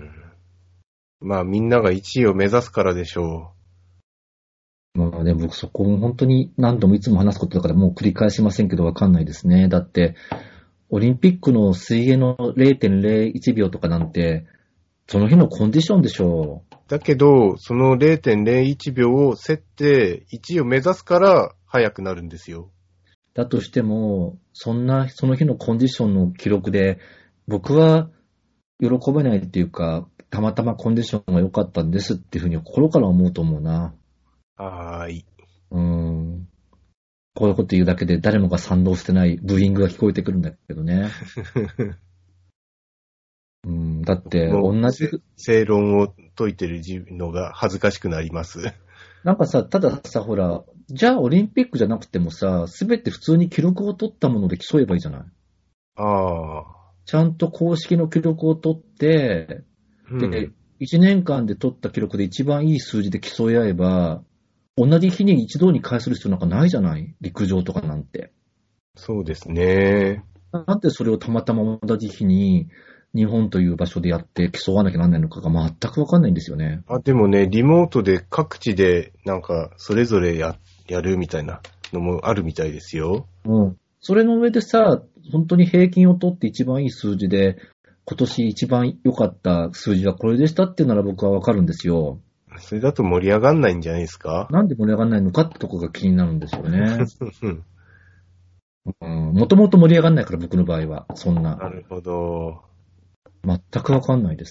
まあみんなが1位を目指すからでしょまあでも僕そこ本当に何度もいつも話すことだからもう繰り返しませんけどわかんないですね。だって、オリンピックの水泳の0.01秒とかなんて、その日のコンディションでしょう。 う。だけど、その0.01秒を競って1位を目指すから速くなるんですよ。 だとしても、その日のコンディションの記録で、僕は喜べないっていうか、たまたまコンディションが良かったんですっていうふうに心から思うと思うな。 はーい。 こういうこと言うだけで誰もが賛同してないブーイングが聞こえてくるんだけどね。だって、同じ。 正論を解いてるのが恥ずかしくなります。 なんかさ、たださ、ほら、じゃあオリンピックじゃなくてもさ、すべて普通に記録を取ったもので競えばいいじゃない。 ああ。 ちゃんと公式の記録を取って、で、1年間で取った記録で一番いい数字で競い合えば、 同じ日に一堂に会する必要なんかないじゃない、陸上とかなんて。 そうですね。 なんでそれをたまたま同じ日に日本という場所でやって競わなきゃなんないのかが全くわかんないんですよね。 でもね、リモートで各地でなんかそれぞれやるみたいなのもあるみたいですよ。 うん。それの上でさ、本当に平均を取って一番いい数字で、今年一番良かった数字はこれでしたっていうなら僕はわかるんですよ。 それだと盛り上がんないんじゃないですか？ なんで盛り上がらないのかってとこが気になるんですよね。もともと盛り上がらないから僕の場合は、そんな。 なるほど。 全くわかんないです。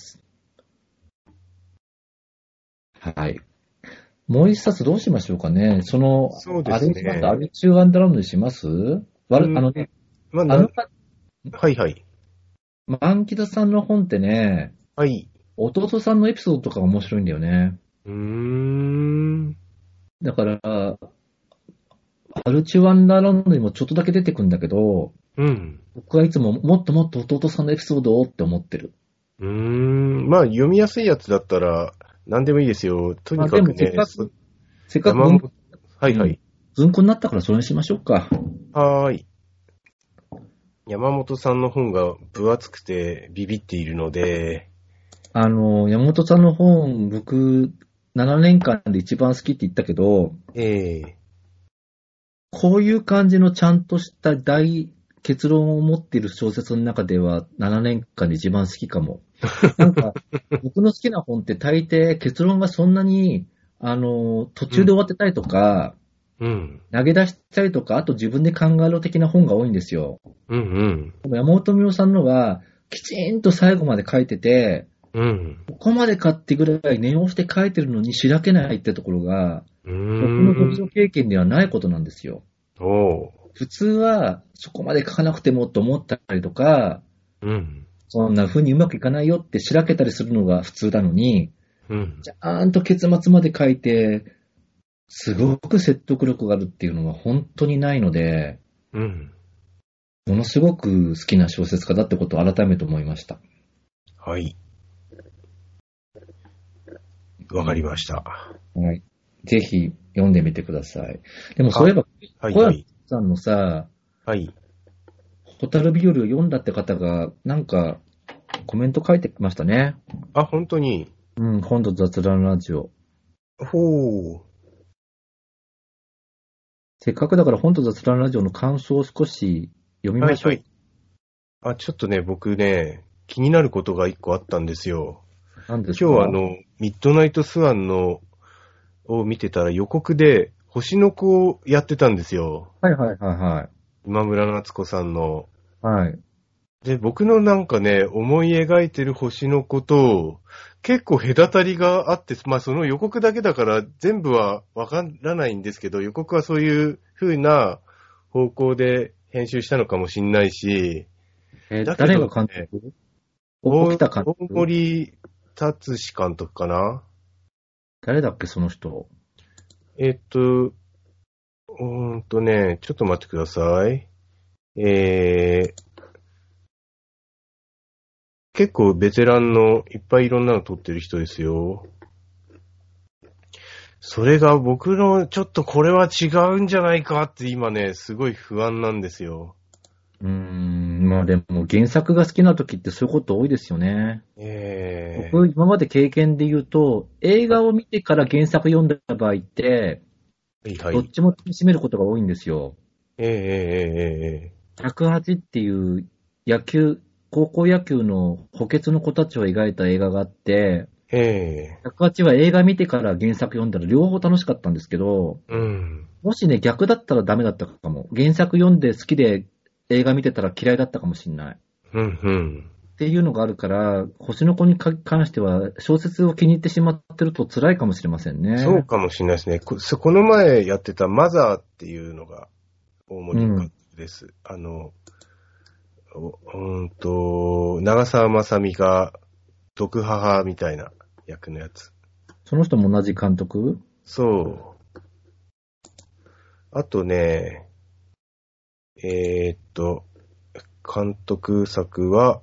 はい。もう一冊どうしましょうかね。 そうですね。 あれします？アルチュー・アンダラムでします？ はいはい。 万木田さんの本ってね、 はい。 弟さんのエピソードとか面白いんだよね。だから、アルチュー・アンダーランドにもちょっとだけ出てくるんだけど、僕はいつももっともっと弟さんのエピソードをって思ってる。 まあ読みやすいやつだったら何でもいいですよ。とにかくね。 せっかくはいはい。 ずんこになったからそれにしましょうか。 はーい。山本さんの本が分厚くてビビっているので。 山本さんの本、僕、7年間で一番好きって言ったけど、こういう感じのちゃんとした結論を持っている小説の中では7年間で一番好きかも。なんか、僕の好きな本って大抵結論がそんなに、途中で終わってたりとか、投げ出したりとか、あと自分で考えろ的な本が多いんですよ。山本美代さんのは、きちんと最後まで書いてて、ここまでかってぐらい念をして書いてるのにしらけないってところが、僕の読書経験ではないことなんですよ。普通は、そこまで書かなくてもと思ったりとか、そんな風にうまくいかないよってしらけたりするのが普通なのに、ちゃんと結末まで書いて、すごく説得力があるっていうのは本当にないので、ものすごく好きな小説家だってことを改めて思いました。 はい。わかりました。 はい。ぜひ読んでみてください。でもそういえば、小山さんのさ、ホタル日和を読んだって方が、なんか、コメント書いてましたね。 本当に？ 今度雑談ラジオ。せっかくだから本と雑談ラジオの感想を少し読みましょう。 ちょっとね、僕ね、気になることが一個あったんですよ。 何ですか？ 今日ミッドナイトスワンを見てたら予告で、星の子をやってたんですよ。今村夏子さんの。で、僕のなんかね、思い描いてる星の子と、結構隔たりがあって、まあその予告だけだから全部はわからないんですけど、予告はそういう風な方向で編集したのかもしんないし、 誰が監督？ 大森達史監督かな？ 誰だっけ、その人。 ちょっと待ってください。結構ベテランのいっぱいいろんなの撮ってる人ですよ。それが僕のちょっとこれは違うんじゃないかって今ね、すごい不安なんですよ。 まあでも原作が好きな時ってそういうこと多いですよね。僕今まで経験で言うと、映画を見てから原作読んだ場合って、どっちも楽しめることが多いんですよ。108っていう高校野球の補欠の子たちを描いた映画があって、108は映画見てから原作読んだら両方楽しかったんですけど、もしね、逆だったらダメだったかも。原作読んで好きで映画見てたら嫌いだったかもしれない。っていうのがあるから、星の子に関しては小説を気に入ってしまってると辛いかもしれませんね。 そうかもしれないですね。この前やってたマザーっていうのが大森監督です。長澤まさみが毒母みたいな役のやつ。 その人も同じ監督？ そう。あとね、監督作は、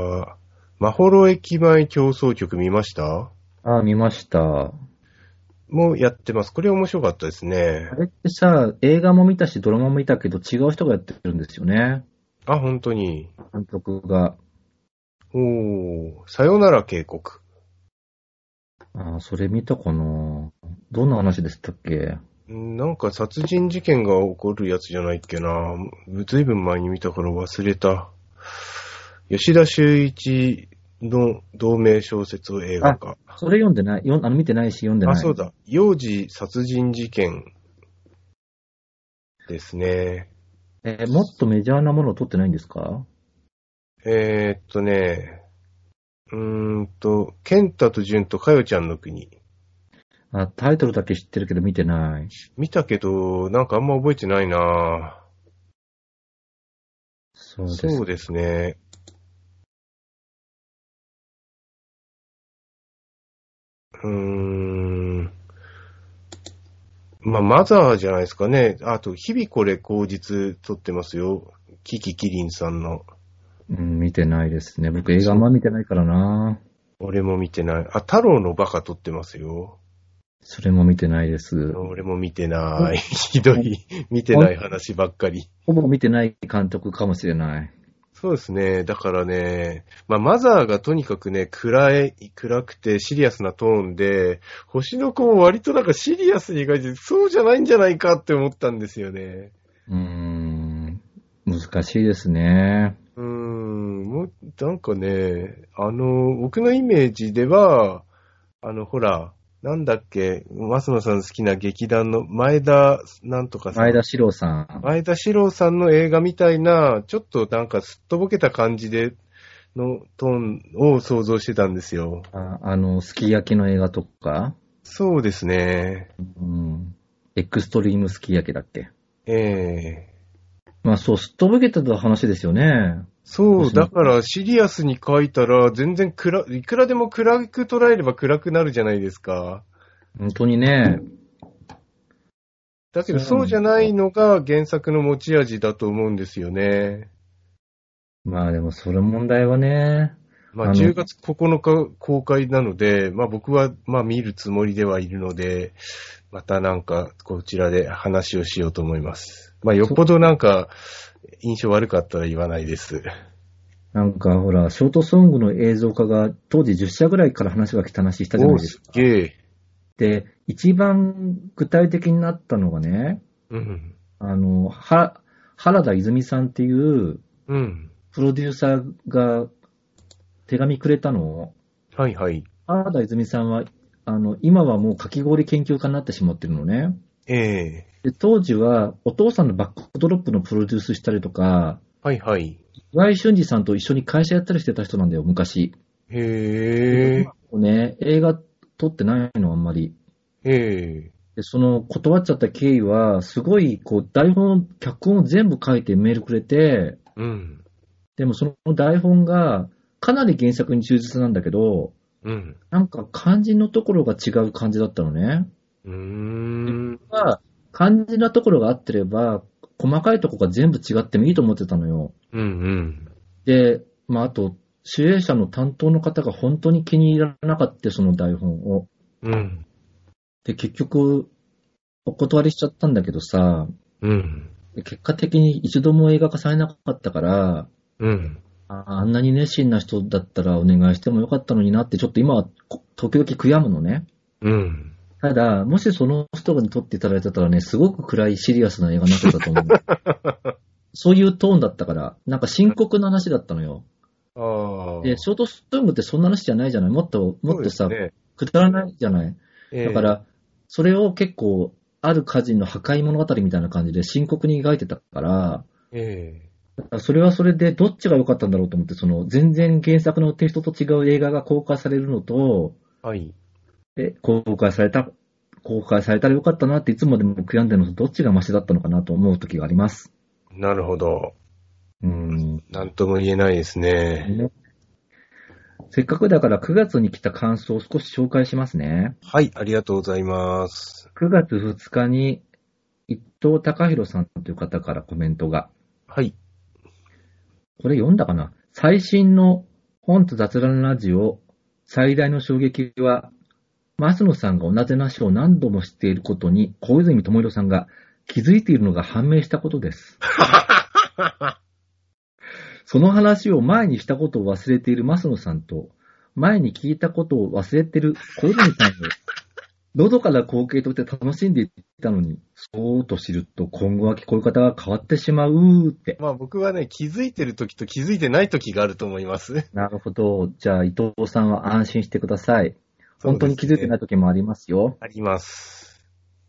まほろ駅前競争曲見ました？ 見ました。 もやってます。これ面白かったですね。 あれってさ、映画も見たし、ドラマも見たけど、違う人がやってるんですよね。 あ、本当に。 監督が。 さよなら警告。 ああ、それ見たかな。どんな話でしたっけ？ なんか殺人事件が起こるやつじゃないっけな。ずいぶん前に見たから忘れた。吉田修一の同名小説を映画化。 それ読んでない。見てないし読んでない。 そうだ。幼児殺人事件ですね。 もっとメジャーなものを撮ってないんですか？ 健太と純とかよちゃんの国。 タイトルだけ知ってるけど見てない。 見たけど、なんかあんま覚えてないな。そうですね。マザーじゃないですかね。あと、日々これ口実撮ってますよ。キキキリンさんの。 見てないですね。僕映画あんま見てないからな。 俺も見てない。太郎のバカ撮ってますよ。 それも見てないです。 俺も見てない。ひどい。見てない話ばっかり。 ほぼ見てない監督かもしれない。 そうですね。だからね、マザーがとにかくね、暗くてシリアスなトーンで、星の子も割となんかシリアスに描いて、そうじゃないんじゃないかって思ったんですよね。 難しいですね。 もう、なんかね、僕のイメージでは、ほら、なんだっけ、増野さん好きな劇団の前田なんとかさん。 前田史郎さん。 前田史郎さんの映画みたいな、ちょっとなんかすっとぼけた感じでのトーンを想像してたんですよ。 すき焼きの映画とか。 そうですね。 エクストリームすき焼きだっけ。 そう、 すっとぼけた話ですよね。 そう、だからシリアスに書いたら全然いくらでも暗く捉えれば暗くなるじゃないですか。 本当にね。 だけどそうじゃないのが原作の持ち味だと思うんですよね。 でもその問題はね。 10月9日公開なので、僕は見るつもりではいるので、またなんかこちらで話をしようと思います。よっぽどなんか印象悪かったら言わないです。 なんかほら、ショートソングの映像化が当時10社ぐらいから話が来た話したじゃないですか。 すげえ。 で、一番具体的になったのがね、原田泉さんっていう、プロデューサーが手紙くれたの。 はいはい。 原田泉さんは、今はもうかき氷研究家になってしまってるのね。で、当時はお父さんのバックドロップのプロデュースしたりとか、 はいはい。 岩井俊二さんと一緒に会社やったりしてた人なんだよ、昔。 へー。ね、映画撮ってないの、あんまり。で、その断っちゃった経緯は、すごい、台本、脚本を全部書いてメールくれて、でもその台本が、かなり原作に忠実なんだけど、なんか漢字のところが違う感じだったのね。漢字のところが合ってれば、細かいところが全部違ってもいいと思ってたのよ。で、あと、主演者の担当の方が本当に気に入らなかった、その台本を。で、結局、お断りしちゃったんだけどさ、結果的に一度も映画化されなかったから、あんなに熱心な人だったらお願いしてもよかったのになって、ちょっと今は時々悔やむのね。ただ、もしその人に撮っていただいてたらね、すごく暗いシリアスな映画になってたと思う。そういうトーンだったから、なんか深刻な話だったのよ。で、ショートストングってそんな話じゃないじゃない。もっとさ、くだらないじゃない。だから、それを結構、ある歌人の破壊物語みたいな感じで深刻に描いてたから、だからそれはそれでどっちが良かったんだろうと思って、全然原作のテイストと違う映画が公開されるのと、公開されたら良かったなっていつもでも悔やんでるのとどっちがマシだったのかなと思う時があります。 なるほど。なんとも言えないですね。 せっかくだから9月に来た感想を少し紹介しますね。 はい、ありがとうございます。 9月2日に一藤隆弘さんという方からコメントが。 はい。 これ読んだかな？最新の本と雑談ラジオ最大の衝撃は増野さんが同じ話を何度もしていることに、小泉智弘さんが気づいているのが判明したことです。その話を前にしたことを忘れている増野さんと、前に聞いたことを忘れている小泉さんを、のどかな光景として楽しんでいたのに、そうと知ると今後は聞こえ方が変わってしまうって。 まあ僕はね、気づいてる時と気づいてない時があると思います。 なるほど。じゃあ伊藤さんは安心してください。本当に気づいてない時もありますよ。 あります。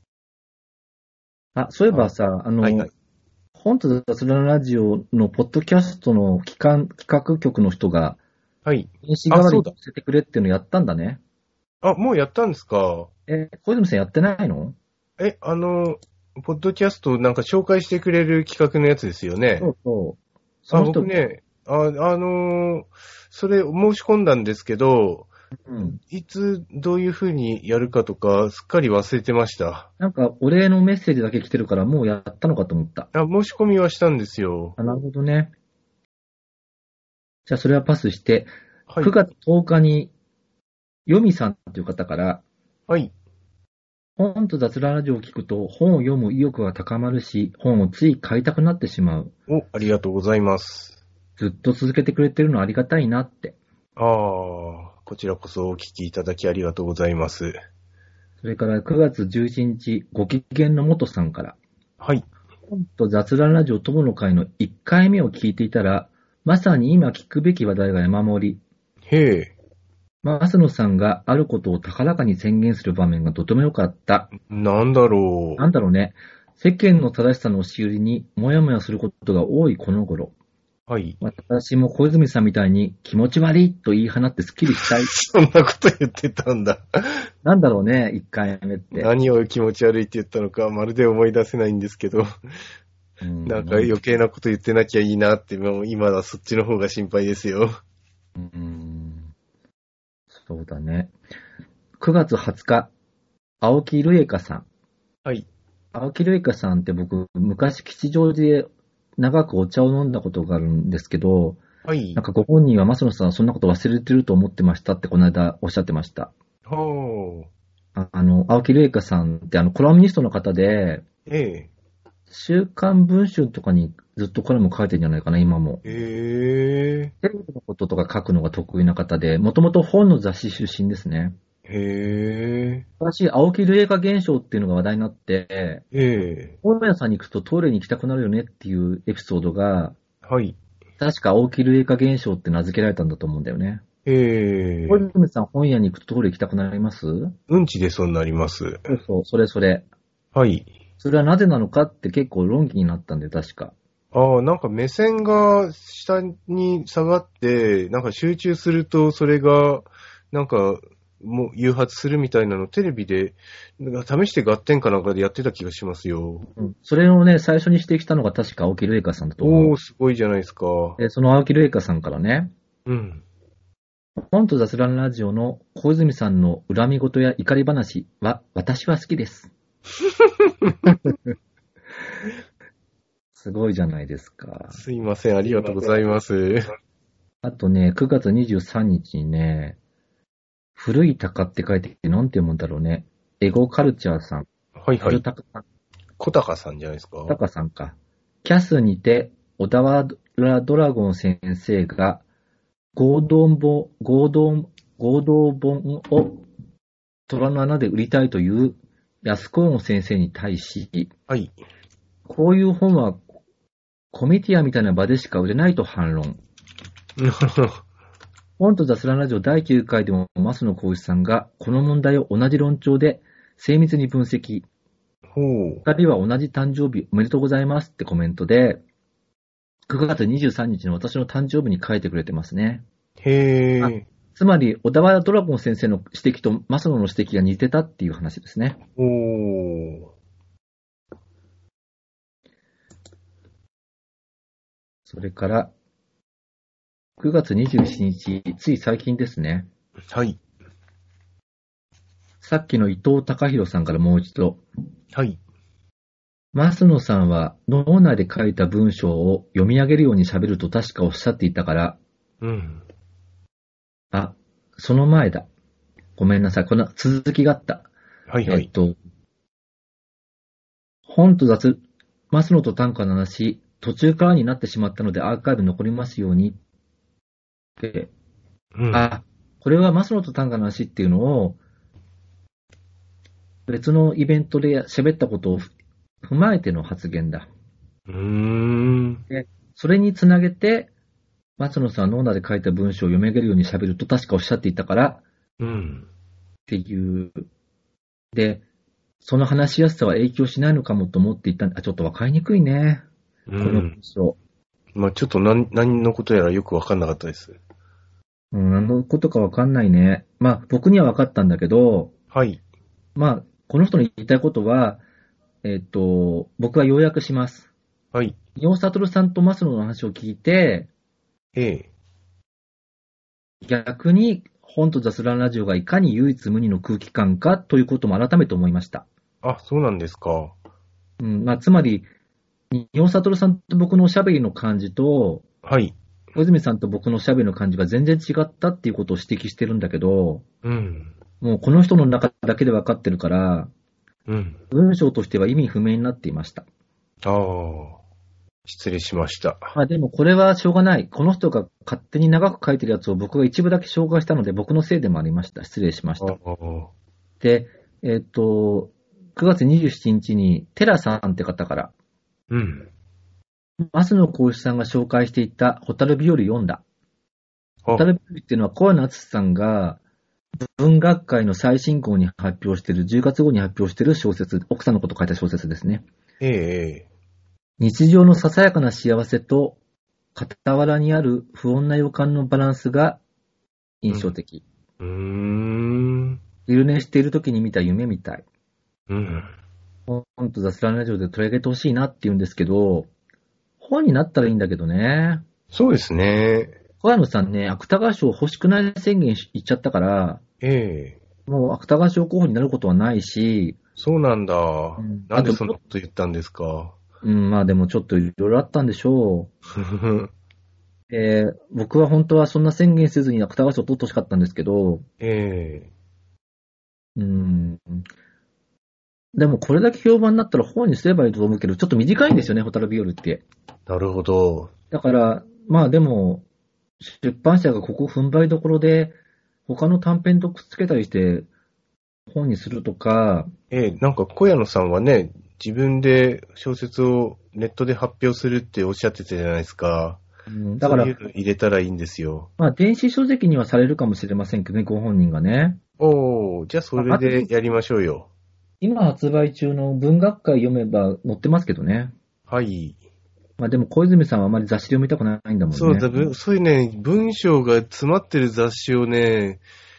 あ、そういえばさ、 はいはい、 本と雑談ラジオのポッドキャストの企画局の人が、 はい。 電子代わりにさせてくれっていうのやったんだね。 あ、もうやったんですか？ 小泉さんやってないの？ ポッドキャストなんか紹介してくれる企画のやつですよね。 そうそう。その人僕ね、それ申し込んだんですけど、 うん、 いつどういう風にやるかとか、すっかり忘れてました。 なんか、お礼のメッセージだけ来てるから、もうやったのかと思った。 申し込みはしたんですよ。 なるほどね。じゃあ、それはパスして、 はい。 9月10日に、ヨミさんという方から、 はい。 本と雑談ラジオを聞くと、本を読む意欲が高まるし、本をつい買いたくなってしまう。 ありがとうございます。 ずっと続けてくれてるのありがたいなって。 こちらこそお聞きいただきありがとうございます。 それから9月11日、ご機嫌の元さんから、 はい。 本と雑談ラジオ友の会の1回目を聞いていたら、まさに今聞くべき話題が山盛り。 へえ。 増野さんがあることを高らかに宣言する場面がとても良かった。 なんだろう。 なんだろうね。世間の正しさの押し売りにもやもやすることが多いこの頃。 はい。 私も小泉さんみたいに気持ち悪いと言い放ってスッキリしたい。 そんなこと言ってたんだ。 なんだろうね、1回目って。 何を気持ち悪いって言ったのか、まるで思い出せないんですけど。なんか余計なこと言ってなきゃいいなって、もう今はそっちの方が心配ですよ。 そうだね。9月20日、青木瑠恵香さん。 はい。 青木瑠恵香さんって僕、昔吉祥寺で長くお茶を飲んだことがあるんですけど、 はい。 なんかご本人は増野さんそんなこと忘れてると思ってましたってこの間おっしゃってました。 ほう。 青木瑠恵香さんってコラムニストの方で、 ええ。 週刊文春とかにずっとコラム書いてるんじゃないかな、今も。 へえ。 テレビのこととか書くのが得意な方で、もともと本の雑誌出身ですね。 へえ。 私、青木瑠恵香現象っていうのが話題になって、 ええ。 本屋さんに行くとトイレに行きたくなるよねっていうエピソードが、 はい。 確か青木瑠恵香現象って名付けられたんだと思うんだよね。小ええ。 泉さん、本屋に行くとトイレ行きたくなります？ うんちでそうなります。 そうそう、それそれ。 はい。 それはなぜなのかって結構論議になったんで、確か。 なんか目線が下に下がって、なんか集中するとそれが、なんか、もう誘発するみたいなのテレビで、試して合点かなんかでやってた気がしますよ。 それをね、最初に指摘したのが確か青木瑠恵香さんだと思う。 すごいじゃないですか。 その青木瑠恵香さんからね、 うん。 本と雑談ラジオの小泉さんの恨み事や怒り話は私は好きです。すごいじゃないですか。 すいません、ありがとうございます。 あとね、9月23日にね、古い鷹って書いてきて、なんて読むんだろうね。エゴカルチャーさん。 はいはい。 古鷹さん。 小高さんじゃないですか。 タカさんか。キャスにて、小田原ドラゴン先生が、合同本を虎の穴で売りたいという安子の先生に対し、 はい。 こういう本はコミティアみたいな場でしか売れないと反論。 なるほど。 本と雑談ラジオ第9回でも増野光一さんがこの問題を同じ論調で精密に分析。 ほう。 二人は同じ誕生日おめでとうございますってコメントで、9月23日の私の誕生日に書いてくれてますね。 へー。 つまり、小田原ドラゴン先生の指摘と増野の指摘が似てたっていう話ですね。それから、9月27日、つい最近ですね。 はい。 さっきの伊藤隆弘さんからもう一度。 はい。 増野さんは脳内で書いた文章を読み上げるように喋ると確かおっしゃっていたから、 うん。 その前だ。 ごめんなさい。この続きがあった。 はいはい。 本とマスノと短歌の話、途中からになってしまったのでアーカイブ残りますようにって。 うん。 これはマスノと短歌の話っていうのを、別のイベントで喋ったことを踏まえての発言だ。で、それにつなげて、松野さんのオーナーで書いた文章を読めるように喋ると確かおっしゃっていたから、 うん。 っていう。で、その話しやすさは影響しないのかもと思っていたんで、ちょっとわかりにくいね。この文章。 まあちょっと何のことやらよくわかんなかったです。 何のことかわかんないね。まあ僕にはわかったんだけど、 はい。 まあこの人の言いたいことは、僕は要約します。 はい。 伊尾悟さんとマスノの話を聞いて、逆に本と雑談ラジオがいかに唯一無二の空気感かということも改めて思いました。 あ、そうなんですか。 まあ、つまり、伊尾悟さんと僕のおしゃべりの感じと、 はい。 小泉さんと僕のおしゃべりの感じが全然違ったっていうことを指摘してるんだけど、もうこの人の中だけで分かってるから、文章としては意味不明になっていました。 失礼しました。 まあでもこれはしょうがない。この人が勝手に長く書いてるやつを僕が一部だけ紹介したので僕のせいでもありました。失礼しました。で、9月27日にテラさんって方から、増野幸一さんが紹介していたホタル日和読んだ。ホタル日和っていうのは小谷敦さんが文学界の最新号に発表している、10月号に発表している小説、奥さんのことを書いた小説ですね。日常のささやかな幸せと傍らにある不穏な予感のバランスが印象的。昼寝している時に見た夢みたい。本と雑談ラジオで取り上げてほしいなって言うんですけど、本になったらいいんだけどね。 そうですね。 小谷野さんね、芥川賞欲しくない宣言言っちゃったから、もう芥川賞候補になることはないし。 そうなんだ。なんでそんなこと言ったんですか。 まあでもちょっといろいろあったんでしょう。僕は本当はそんな宣言せずに芥川賞を取ってほしかったんですけど、でもこれだけ評判になったら本にすればいいと思うけど、ちょっと短いんですよね、ホタル日和って。 なるほど。 だから、まあでも、出版社がここ踏ん張りどころで、他の短編とくっつけたりして、本にするとか。 なんか小谷野さんはね、自分で小説をネットで発表するっておっしゃってたじゃないですか。だから、そういうの入れたらいいんですよ。 まあ電子書籍にはされるかもしれませんけどね、ご本人がね。 じゃあそれでやりましょうよ。 今発売中の文学界読めば載ってますけどね。 はい。 まあでも小泉さんはあまり雑誌で読みたくないんだもんね。 そういうね、文章が詰まってる雑誌をね、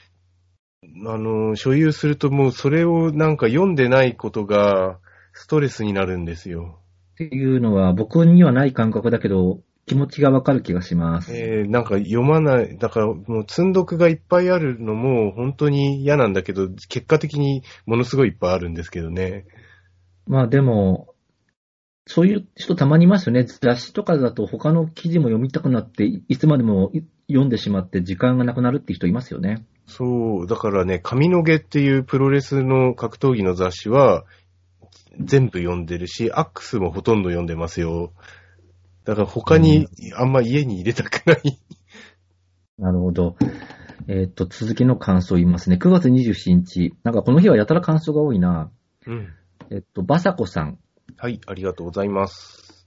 所有するともうそれをなんか読んでないことがストレスになるんですよ。 っていうのは僕にはない感覚だけど、気持ちがわかる気がします。 なんか読まない、だからもう積んどくがいっぱいあるのも本当に嫌なんだけど、結果的にものすごいいっぱいあるんですけどね。 まあでも、そういう人たまにいますよね。雑誌とかだと他の記事も読みたくなって、いつまでも読んでしまって時間がなくなるって人いますよね。 そう、だからね、神の毛っていうプロレスの格闘技の雑誌は全部読んでるし、アックスもほとんど読んでますよ。だから他にあんま家に入れたくない。 なるほど。続きの感想を言いますね。9月27日。なんかこの日はやたら感想が多いな。バサコさん。 はい、ありがとうございます。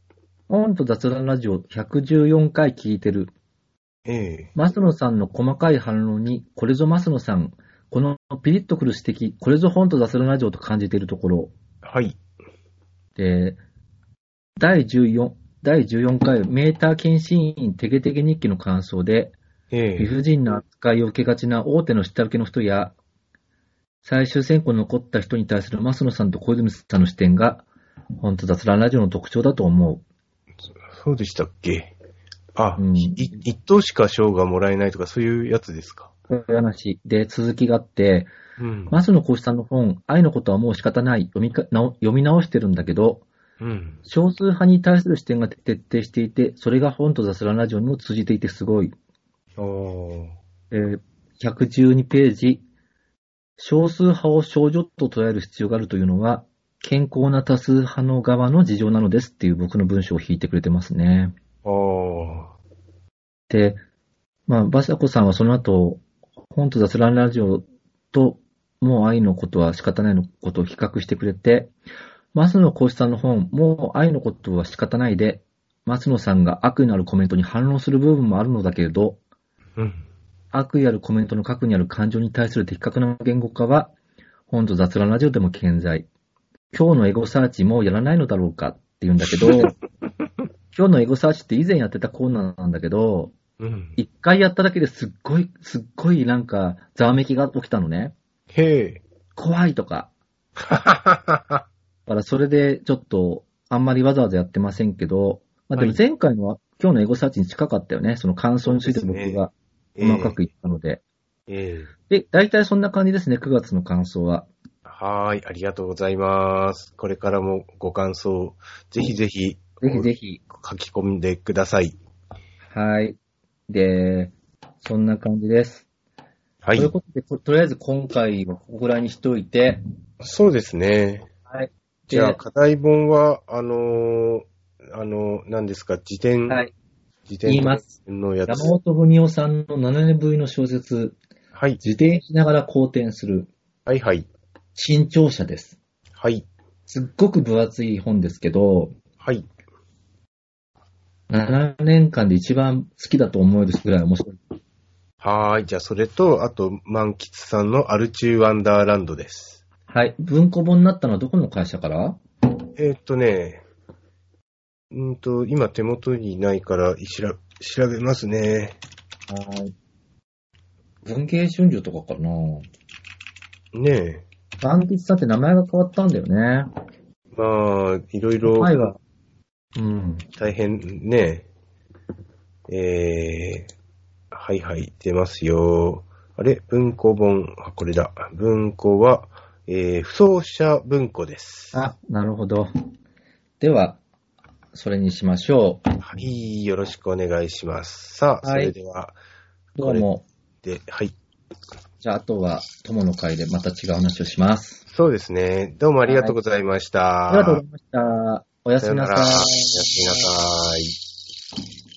本と雑談ラジオ114回聞いてる。増野さんの細かい反論に、これぞ増野さん、このピリッとくる指摘、これぞ本と雑談ラジオと感じているところ。 はい。 で、第14回メーター検診員テゲテゲ日記の感想で、理不尽な扱いを受けがちな大手の下請けの人や、最終選考に残った人に対する増野さんと小泉さんの視点が、本と雑談ラジオの特徴だと思う。 そうでしたっけ？一等しか賞がもらえないとかそういうやつですか？ そういう話で続きがあって、増野幸一さんの本、愛のことはもう仕方ない、読み直してるんだけど、少数派に対する視点が徹底していて、それが本と雑談ラジオにも通じていてすごい。112ページ、 少数派を少女と捉える必要があるというのは、健康な多数派の側の事情なのですっていう僕の文章を引いてくれてますね。で、バサコさんはその後、本と雑談ラジオともう愛のことは仕方ないのことを比較してくれて、松野幸四さんの本、もう愛のことは仕方ないで、松野さんが悪意のあるコメントに反論する部分もあるのだけれど、悪意あるコメントの核にある感情に対する的確な言語化は、本と雑談ラジオでも健在。今日のエゴサーチもやらないのだろうかって言うんだけど、今日のエゴサーチって以前やってたコーナーなんだけど、一回やっただけですっごいなんか、ざわめきが起きたのね。怖いとか。だからそれでちょっと、あんまりわざわざやってませんけど、でも前回の今日のエゴサーチに近かったよね。その感想について僕が細かく言ったので。で、大体そんな感じですね、9月の感想は。 はい、ありがとうございます。これからもご感想、ぜひぜひ書き込んでください。 はい。で、そんな感じです。はい。ということで、とりあえず今回はここぐらいにしといて。 そうですね。 はい。 じゃあ、課題本は、何ですか、辞典。 はい。 辞典言います。 のやつ。 山本文夫さんの7年ぶりの小説。 はい。 自転しながら好転する。 はいはい。 新潮社です。 はい。 すっごく分厚い本ですけど。 はい。 7年間で一番好きだと思えるぐらい面白い。 はい。じゃあ、それと、あと、満喫さんのアルチューワンダーランドです。 はい。文庫本になったのはどこの会社から？ 今手元にないから調べますね。 はい。文芸春秋とかかな？ ねえ。 満喫さんって名前が変わったんだよね。 いろいろ。 前は。 大変ね。はいはい、出ますよ。あれ、文庫本、これだ。文庫は、不走者文庫です。 あ、なるほど。では、それにしましょう。 はい、よろしくお願いします。さあ、それでは。 どうも。 はい。 じゃあ、あとは、友の会でまた違う話をします。 そうですね。どうもありがとうございました。 ありがとうございました。おやすみなさい。 おやすみなさい。